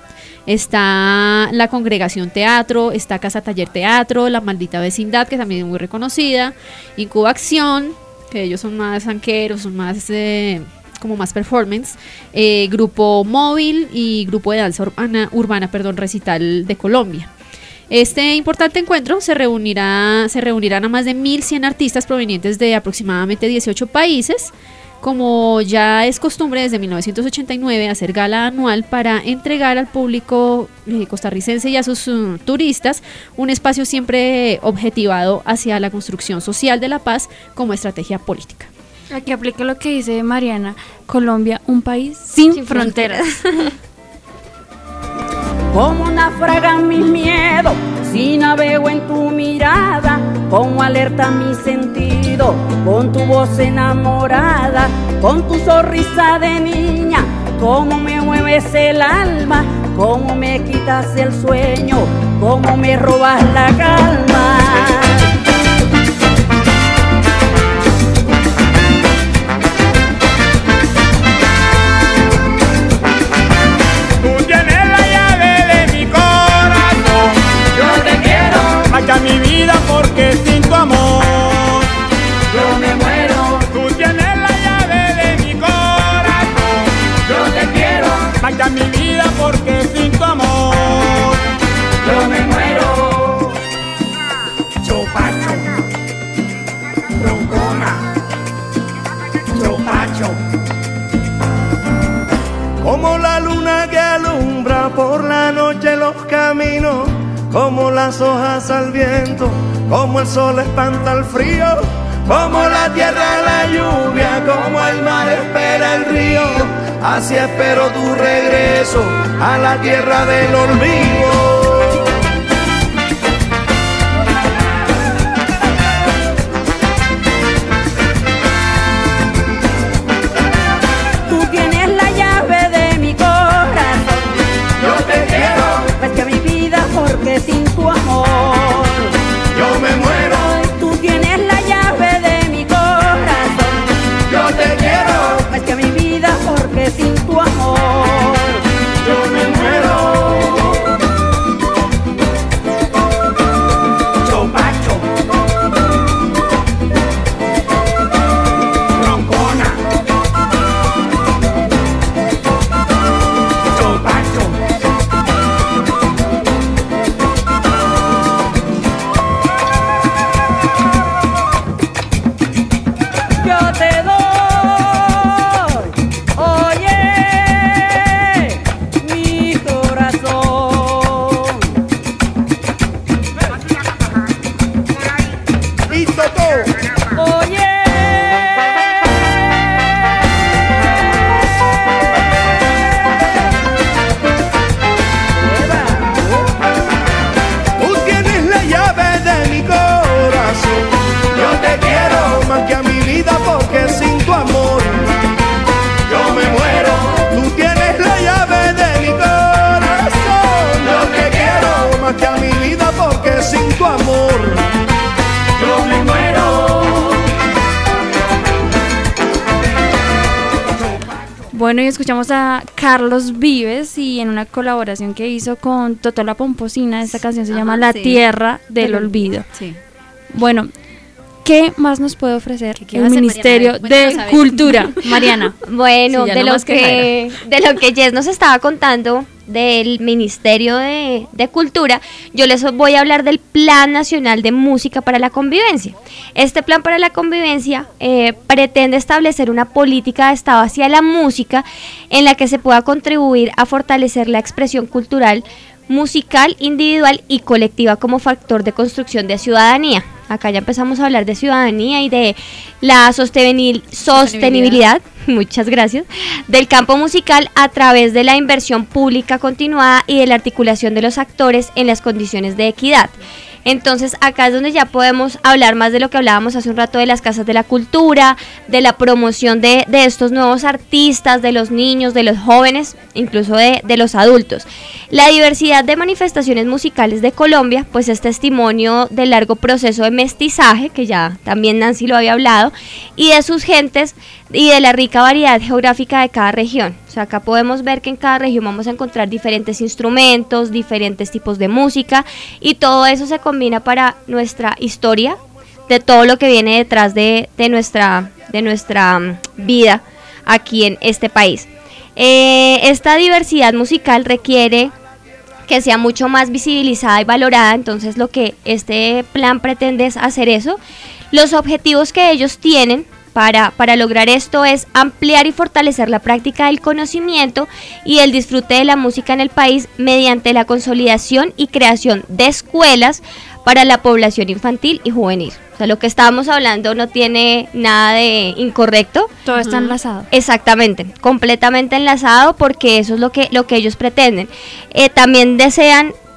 S5: Está la Congregación Teatro, está Casa Taller Teatro, La Maldita Vecindad, que también es muy reconocida, Incuba Acción, que ellos son más zanqueros, son más... Eh, como más performance, eh, Grupo Móvil y Grupo de Danza Urbana, urbana perdón, Recital de Colombia. Este importante encuentro se reunirá, se reunirán a más de mil cien artistas provenientes de aproximadamente dieciocho países, como ya es costumbre desde mil novecientos ochenta y nueve hacer gala anual para entregar al público eh, costarricense y a sus uh, turistas un espacio siempre objetivado hacia la construcción social de la paz como estrategia política.
S4: Aquí aplica lo que dice Mariana, Colombia, un país sin, sin fronteras.
S6: Como naufragan mis miedos, Si navego en tu mirada, como alerta mi sentido, con tu voz enamorada, con tu sonrisa de niña, cómo me mueves el alma, cómo me quitas el sueño, cómo me robas la calma.
S24: Tú tienes la llave de mi corazón, yo te quiero, marcha mi vida porque sin tu amor yo me muero. Tú tienes la llave de mi corazón, yo te quiero, marcha mi vida porque sin tu amor yo me muero. Chopacho, roncona, chopacho. Como la luna que alumbra por la noche los caminos, como las hojas al viento, como el sol espanta el frío, como la tierra la lluvia, como el mar espera el río, así espero tu regreso a la tierra del olvido.
S6: Sin tu amor
S24: yo me muero.
S6: Tú tienes la llave de mi corazón,
S24: yo te quiero,
S6: más que mi vida porque sin tu amor
S24: yo me muero. Chopacho, roncona, chopacho.
S4: Bueno, y escuchamos a Carlos Vives y en una colaboración que hizo con Totó la Pomposina, esta canción se llama La
S5: sí.
S4: Tierra del Olvido.
S5: Sí.
S4: Bueno, ¿qué más nos puede ofrecer
S5: ¿Qué
S4: el
S5: va a hacer,
S4: Ministerio
S5: Mariana?
S4: de
S5: Cuéntanos, a ver.
S4: Cultura? Mariana.
S18: Bueno,
S5: Sí, ya
S18: de,
S5: no
S18: lo
S5: más que
S18: que, de lo que Jess nos estaba contando del Ministerio de, de Cultura, yo les voy a hablar del Plan Nacional de Música para la Convivencia. Este Plan para la Convivencia eh, pretende establecer una política de Estado hacia la música en la que se pueda contribuir a fortalecer la expresión cultural, musical, individual y colectiva como factor de construcción de ciudadanía. Acá ya empezamos a hablar de ciudadanía y de la sostenil- sostenibilidad, muchas gracias, del campo musical a través de la inversión pública continuada y de la articulación de los actores en las condiciones de equidad. Entonces acá es donde ya podemos hablar más de lo que hablábamos hace un rato de las casas de la cultura, de la promoción de, de estos nuevos artistas, de los niños, de los jóvenes, incluso de, de los adultos. La diversidad de manifestaciones musicales de Colombia, pues es testimonio del largo proceso de mestizaje, que ya también Nancy lo había hablado, y de sus gentes y de la rica variedad geográfica de cada región. O sea, acá podemos ver que en cada región vamos a encontrar diferentes instrumentos, diferentes tipos de música, y todo eso se combina para nuestra historia, de todo lo que viene detrás de, de nuestra, de nuestra um, vida aquí en este país. Eh, esta diversidad musical requiere que sea mucho más visibilizada y valorada, entonces lo que este plan pretende es hacer eso. Los objetivos que ellos tienen Para, para lograr esto es ampliar y fortalecer la práctica del conocimiento y el disfrute de la música en el país mediante la consolidación y creación de escuelas para la población infantil y juvenil. O sea, lo que estábamos hablando no tiene nada de incorrecto.
S4: Todo está enlazado.
S18: Exactamente, completamente enlazado, porque eso es lo que, lo que ellos pretenden. Eh, también desean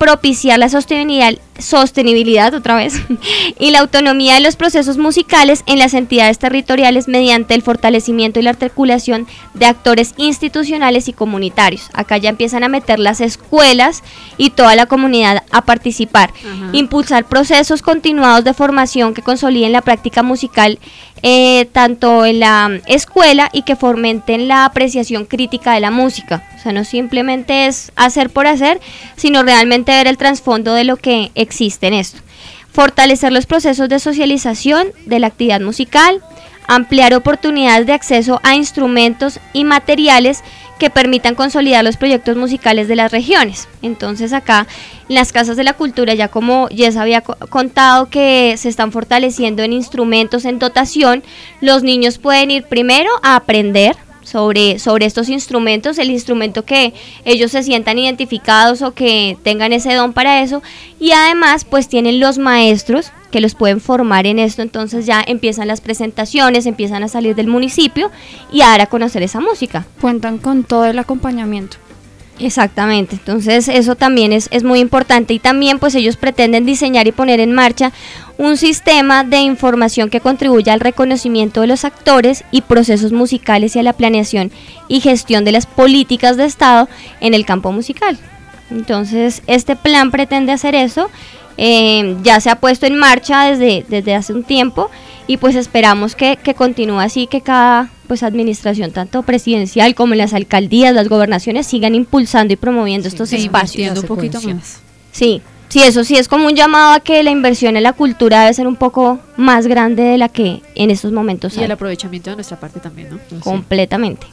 S18: propiciar la sostenibilidad, sostenibilidad otra vez y la autonomía de los procesos musicales en las entidades territoriales mediante el fortalecimiento y la articulación de actores institucionales y comunitarios. Acá ya empiezan a meter las escuelas y toda la comunidad a participar. Ajá. Impulsar procesos continuados de formación que consoliden la práctica musical eh, tanto en la escuela y que fomenten la apreciación crítica de la música. O sea, no simplemente es hacer por hacer, sino realmente ver el trasfondo de lo que existe en esto. Fortalecer los procesos de socialización de la actividad musical, ampliar oportunidades de acceso a instrumentos y materiales que permitan consolidar los proyectos musicales de las regiones. Entonces acá en las casas de la cultura, ya como Jess había co- contado que se están fortaleciendo en instrumentos, en dotación, los niños pueden ir primero a aprender sobre, sobre estos instrumentos, el instrumento que ellos se sientan identificados o que tengan ese don para eso, y además pues tienen los maestros que los pueden formar en esto. Entonces ya empiezan las presentaciones, empiezan a salir del municipio y a dar a conocer esa música.
S4: Cuentan con todo el acompañamiento.
S18: Exactamente, entonces eso también es, es muy importante, y también pues ellos pretenden diseñar y poner en marcha un sistema de información que contribuya al reconocimiento de los actores y procesos musicales y a la planeación y gestión de las políticas de Estado en el campo musical. Entonces este plan pretende hacer eso, eh, ya se ha puesto en marcha desde, desde hace un tiempo, y pues esperamos que, que continúe así, que cada pues administración, tanto presidencial como las alcaldías, las gobernaciones, sigan impulsando y promoviendo sí, estos sí, espacios.
S5: Un poquito más.
S18: Sí, sí, eso sí es como un llamado a que la inversión en la cultura debe ser un poco más grande de la que en estos momentos
S5: y
S18: hay.
S5: El aprovechamiento de nuestra parte también, ¿no?
S18: Completamente.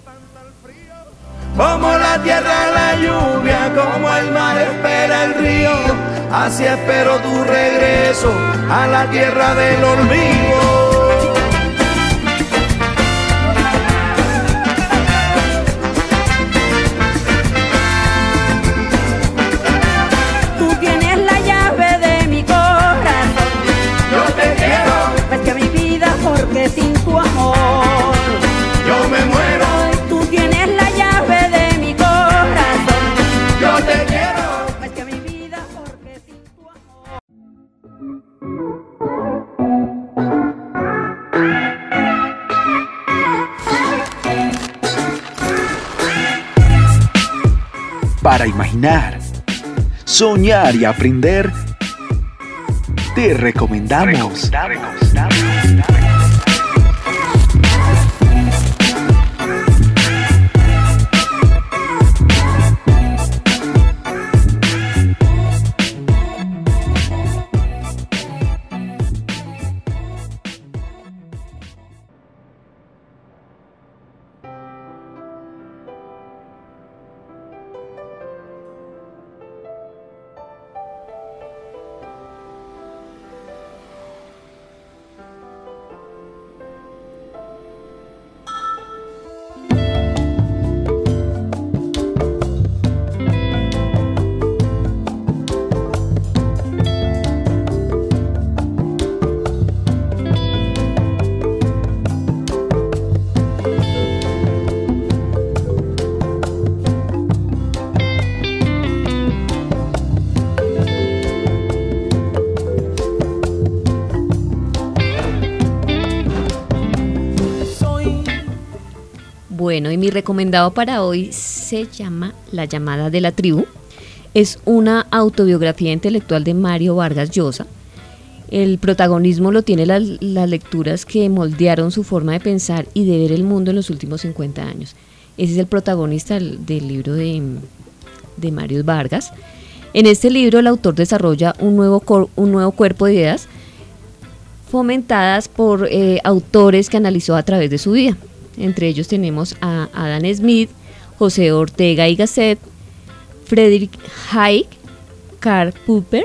S24: Como la tierra la lluvia, como el mar espera el río, así espero tu regreso a la tierra del olvido.
S6: Tú tienes la llave de mi corazón,
S24: yo te quiero,
S6: más que mi vida, porque sin tu amor
S24: yo me muero.
S6: Tú tienes la llave de mi corazón,
S24: yo te quiero,
S6: más que mi vida, porque sin tu amor.
S13: Para imaginar, soñar y aprender, te recomendamos. recomendamos.
S3: Bueno, y mi recomendado para hoy se llama La llamada de la tribu. Es una autobiografía intelectual de Mario Vargas Llosa. El protagonismo lo tiene las, las lecturas que moldearon su forma de pensar y de ver el mundo en los últimos cincuenta años. Ese es el protagonista del, del libro de, de Mario Vargas. En este libro el autor desarrolla un nuevo, cor, un nuevo cuerpo de ideas fomentadas por eh, autores que analizó a través de su vida. Entre ellos tenemos a Adam Smith, José Ortega y Gasset, Friedrich Hayek, Karl Popper,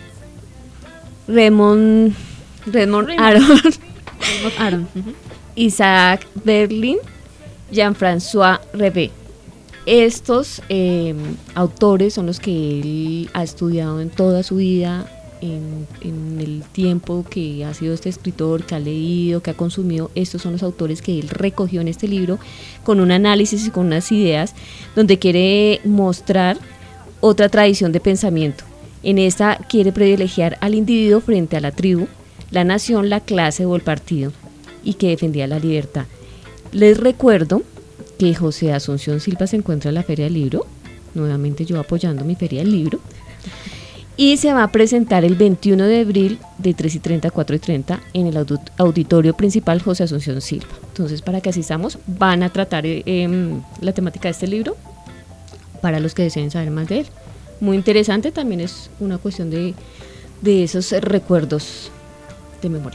S3: Raymond, Raymond Aron,
S5: Raymond Aron. Uh-huh.
S3: Isaac Berlin, Jean-François Rebe. Estos eh, autores son los que él ha estudiado en toda su vida, en, en el tiempo que ha sido este escritor, que ha leído, que ha consumido. Estos son los autores que él recogió en este libro con un análisis y con unas ideas donde quiere mostrar otra tradición de pensamiento. En esta quiere privilegiar al individuo frente a la tribu, la nación, la clase o el partido, y que defendía la libertad. Les recuerdo que José Asunción Silva se encuentra en la Feria del Libro, nuevamente yo apoyando mi Feria del Libro, y se va a presentar el veintiuno de abril de tres y treinta a cuatro y treinta en el auditorio principal José Asunción Silva. Entonces, para que asistamos, van a tratar eh, la temática de este libro para los que deseen saber más de él. Muy interesante, también es una cuestión de, de esos recuerdos de memoria.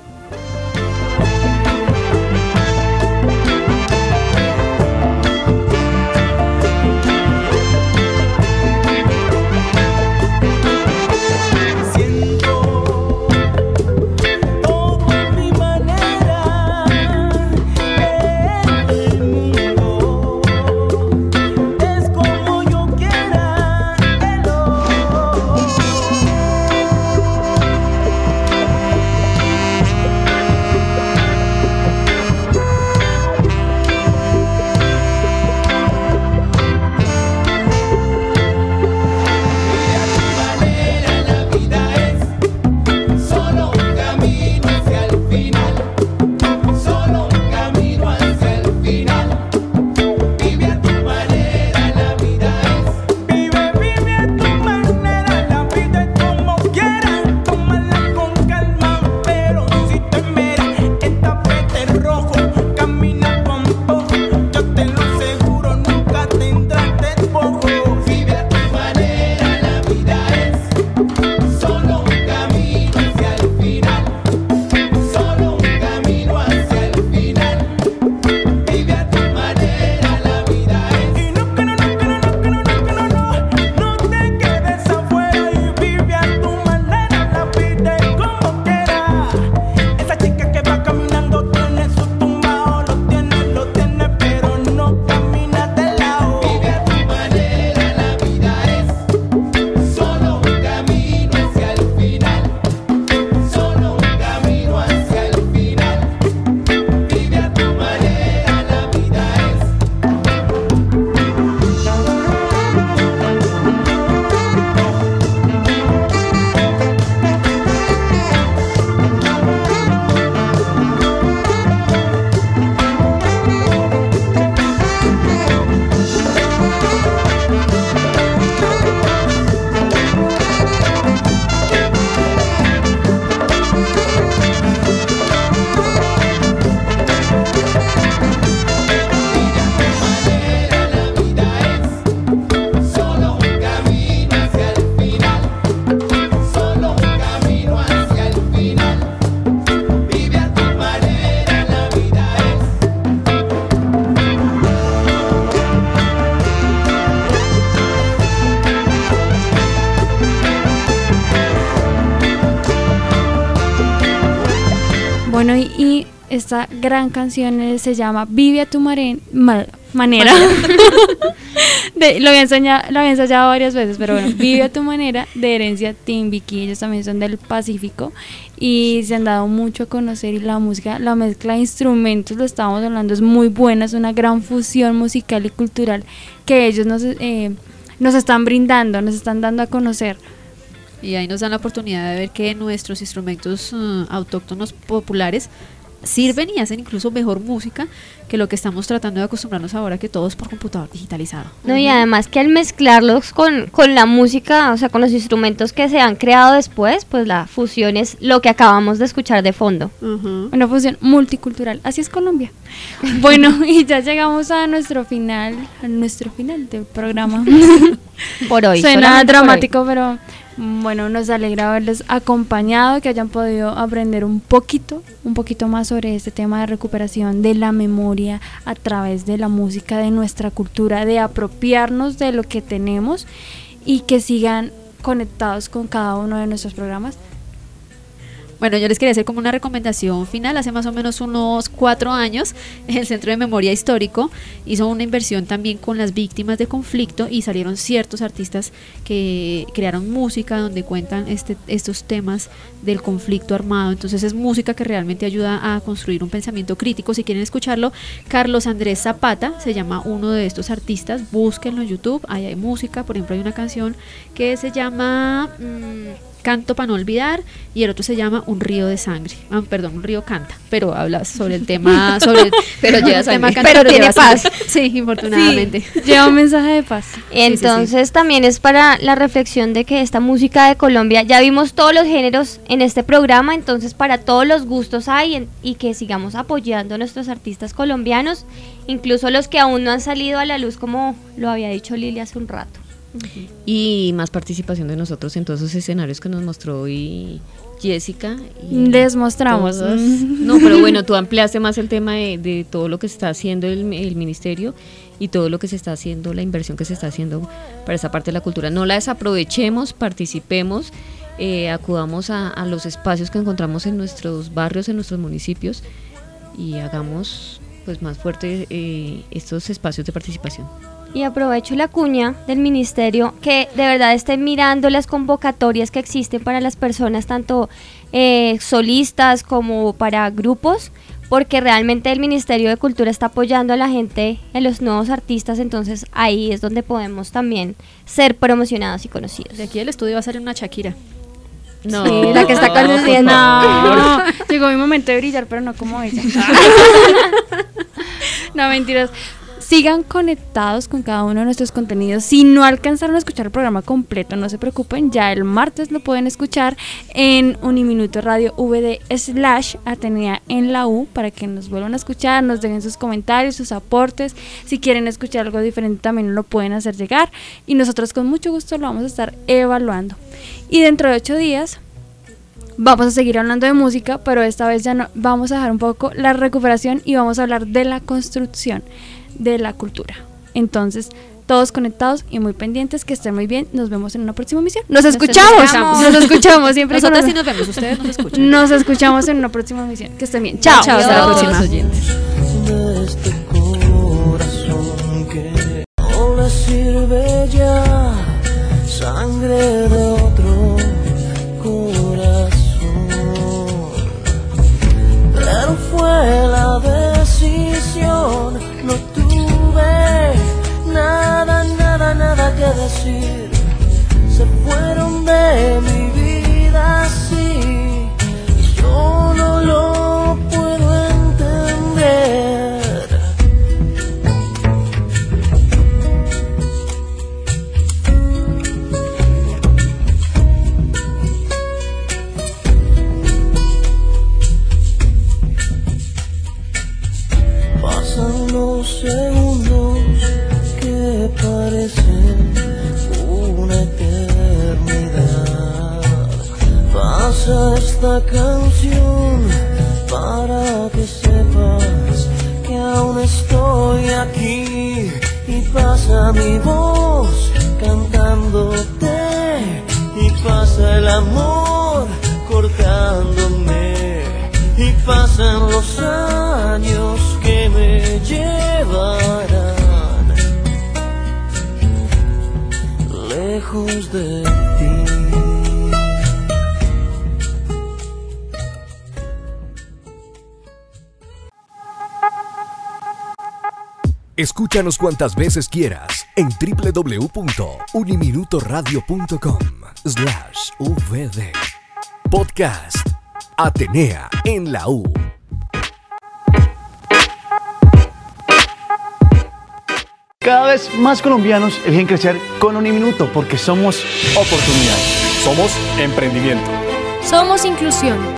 S4: Bueno, y, y esta gran canción eh, se llama Vive a tu mare- ma- manera. de, lo, había enseñado, lo había ensayado varias veces, pero bueno, Vive a tu manera, de Herencia Timbiquí. Ellos también son del Pacífico y se han dado mucho a conocer, y la música, la mezcla de instrumentos, lo estábamos hablando, es muy buena, es una gran fusión musical y cultural que ellos nos, eh, nos están brindando, nos están dando a conocer.
S5: Y ahí nos dan la oportunidad de ver que nuestros instrumentos uh, autóctonos populares sirven y hacen incluso mejor música que lo que estamos tratando de acostumbrarnos ahora, que todo es por computador digitalizado.
S18: No, y además que al mezclarlos con, con la música, o sea, con los instrumentos que se han creado después, pues la fusión es lo que acabamos de escuchar de fondo.
S4: Uh-huh. Una fusión multicultural, así es Colombia. Bueno, y ya llegamos a nuestro final, a nuestro final del programa.
S18: Por hoy.
S4: Suena dramático, por hoy. Pero bueno, nos alegra haberles acompañado, que hayan podido aprender un poquito, un poquito más sobre este tema de recuperación de la memoria a través de la música, de nuestra cultura, de apropiarnos de lo que tenemos y que sigan conectados con cada uno de nuestros programas.
S5: Bueno, yo les quería hacer como una recomendación final. Hace más o menos unos cuatro años, el Centro de Memoria Histórico hizo una inversión también con las víctimas de conflicto y salieron ciertos artistas que crearon música donde cuentan este, estos temas del conflicto armado. Entonces es música que realmente ayuda a construir un pensamiento crítico. Si quieren escucharlo, Carlos Andrés Zapata se llama uno de estos artistas. Búsquenlo en YouTube, ahí hay música. Por ejemplo, hay una canción que se llama Mmm, Canto para no olvidar, y el otro se llama Un río de sangre. Ah, perdón, Un río canta, pero habla sobre el tema, sobre el,
S3: pero lleva
S5: tema
S3: sangre.
S5: canta,
S18: Pero tiene
S5: lleva
S18: paz.
S5: sangre. Sí, infortunadamente.
S4: Sí, lleva un mensaje de paz.
S18: Entonces
S5: Sí, sí, sí.
S18: también es para la reflexión de que esta música de Colombia, ya vimos todos los géneros en este programa, entonces para todos los gustos hay en- y que sigamos apoyando a nuestros artistas colombianos, incluso los que aún no han salido a la luz, como lo había dicho Lili hace un rato.
S3: Y más participación de nosotros en todos esos escenarios que nos mostró hoy Jessica. Y
S4: Les mostramos.
S3: todas-
S4: Mm.
S3: No, pero bueno, tú ampliaste más el tema de, de todo lo que está haciendo el, el ministerio y todo lo que se está haciendo, la inversión que se está haciendo para esa parte de la cultura. No la desaprovechemos, participemos, eh, acudamos a, a los espacios que encontramos en nuestros barrios, en nuestros municipios, y hagamos pues más fuerte eh, estos espacios de participación.
S18: Y aprovecho la cuña del ministerio que de verdad estén mirando las convocatorias que existen para las personas, tanto eh, solistas como para grupos, porque realmente el Ministerio de Cultura está apoyando a la gente, a los nuevos artistas, entonces ahí es donde podemos también ser promocionados y conocidos.
S5: De aquí del estudio va a salir una Shakira.
S3: No,
S18: Sí, la que está conduciendo.
S4: No, llegó mi momento de brillar, pero no como ella. No, mentiras. Sigan conectados con cada uno de nuestros contenidos. Si no alcanzaron a escuchar el programa completo, no se preocupen, ya el martes lo pueden escuchar en Uniminuto Radio V D slash Atenea en la U, para que nos vuelvan a escuchar, nos dejen sus comentarios, sus aportes. Si quieren escuchar algo diferente también lo pueden hacer llegar y nosotros con mucho gusto lo vamos a estar evaluando. Y dentro de ocho días vamos a seguir hablando de música, pero esta vez ya no, vamos a dejar un poco la recuperación y vamos a hablar de la construcción de la cultura. Entonces, todos conectados y muy pendientes, que estén muy bien. Nos vemos en una próxima emisión. Nos,
S5: Nos
S4: escuchamos.
S5: escuchamos.
S4: Nos escuchamos siempre.
S5: Nosotras
S4: con-
S5: sí nos vemos, ustedes nos escuchan.
S4: Nos escuchamos en una próxima emisión. Que estén bien. Chao.
S5: Chao, hasta la próxima.
S7: De este corazón que no le sirve ya, sangre de otro corazón, pero fue la decisión, no tuve nada, nada, nada que decir, se fueron de mi vida así, yo no lo puedo entender. Pasan los segundos que parecen una eternidad. Pasa esta canción para que sepas que aún estoy aquí. Y pasa mi voz cantándote. Y pasa el amor cortándome. Y pasan los años que me llevarán lejos de ti.
S8: Escúchanos cuantas veces quieras en w w w punto uniminutoradio punto com slash v d. Podcast Atenea en la U.
S9: Cada vez más colombianos eligen crecer con Uniminuto porque somos oportunidad.
S20: Somos emprendimiento.
S10: Somos inclusión.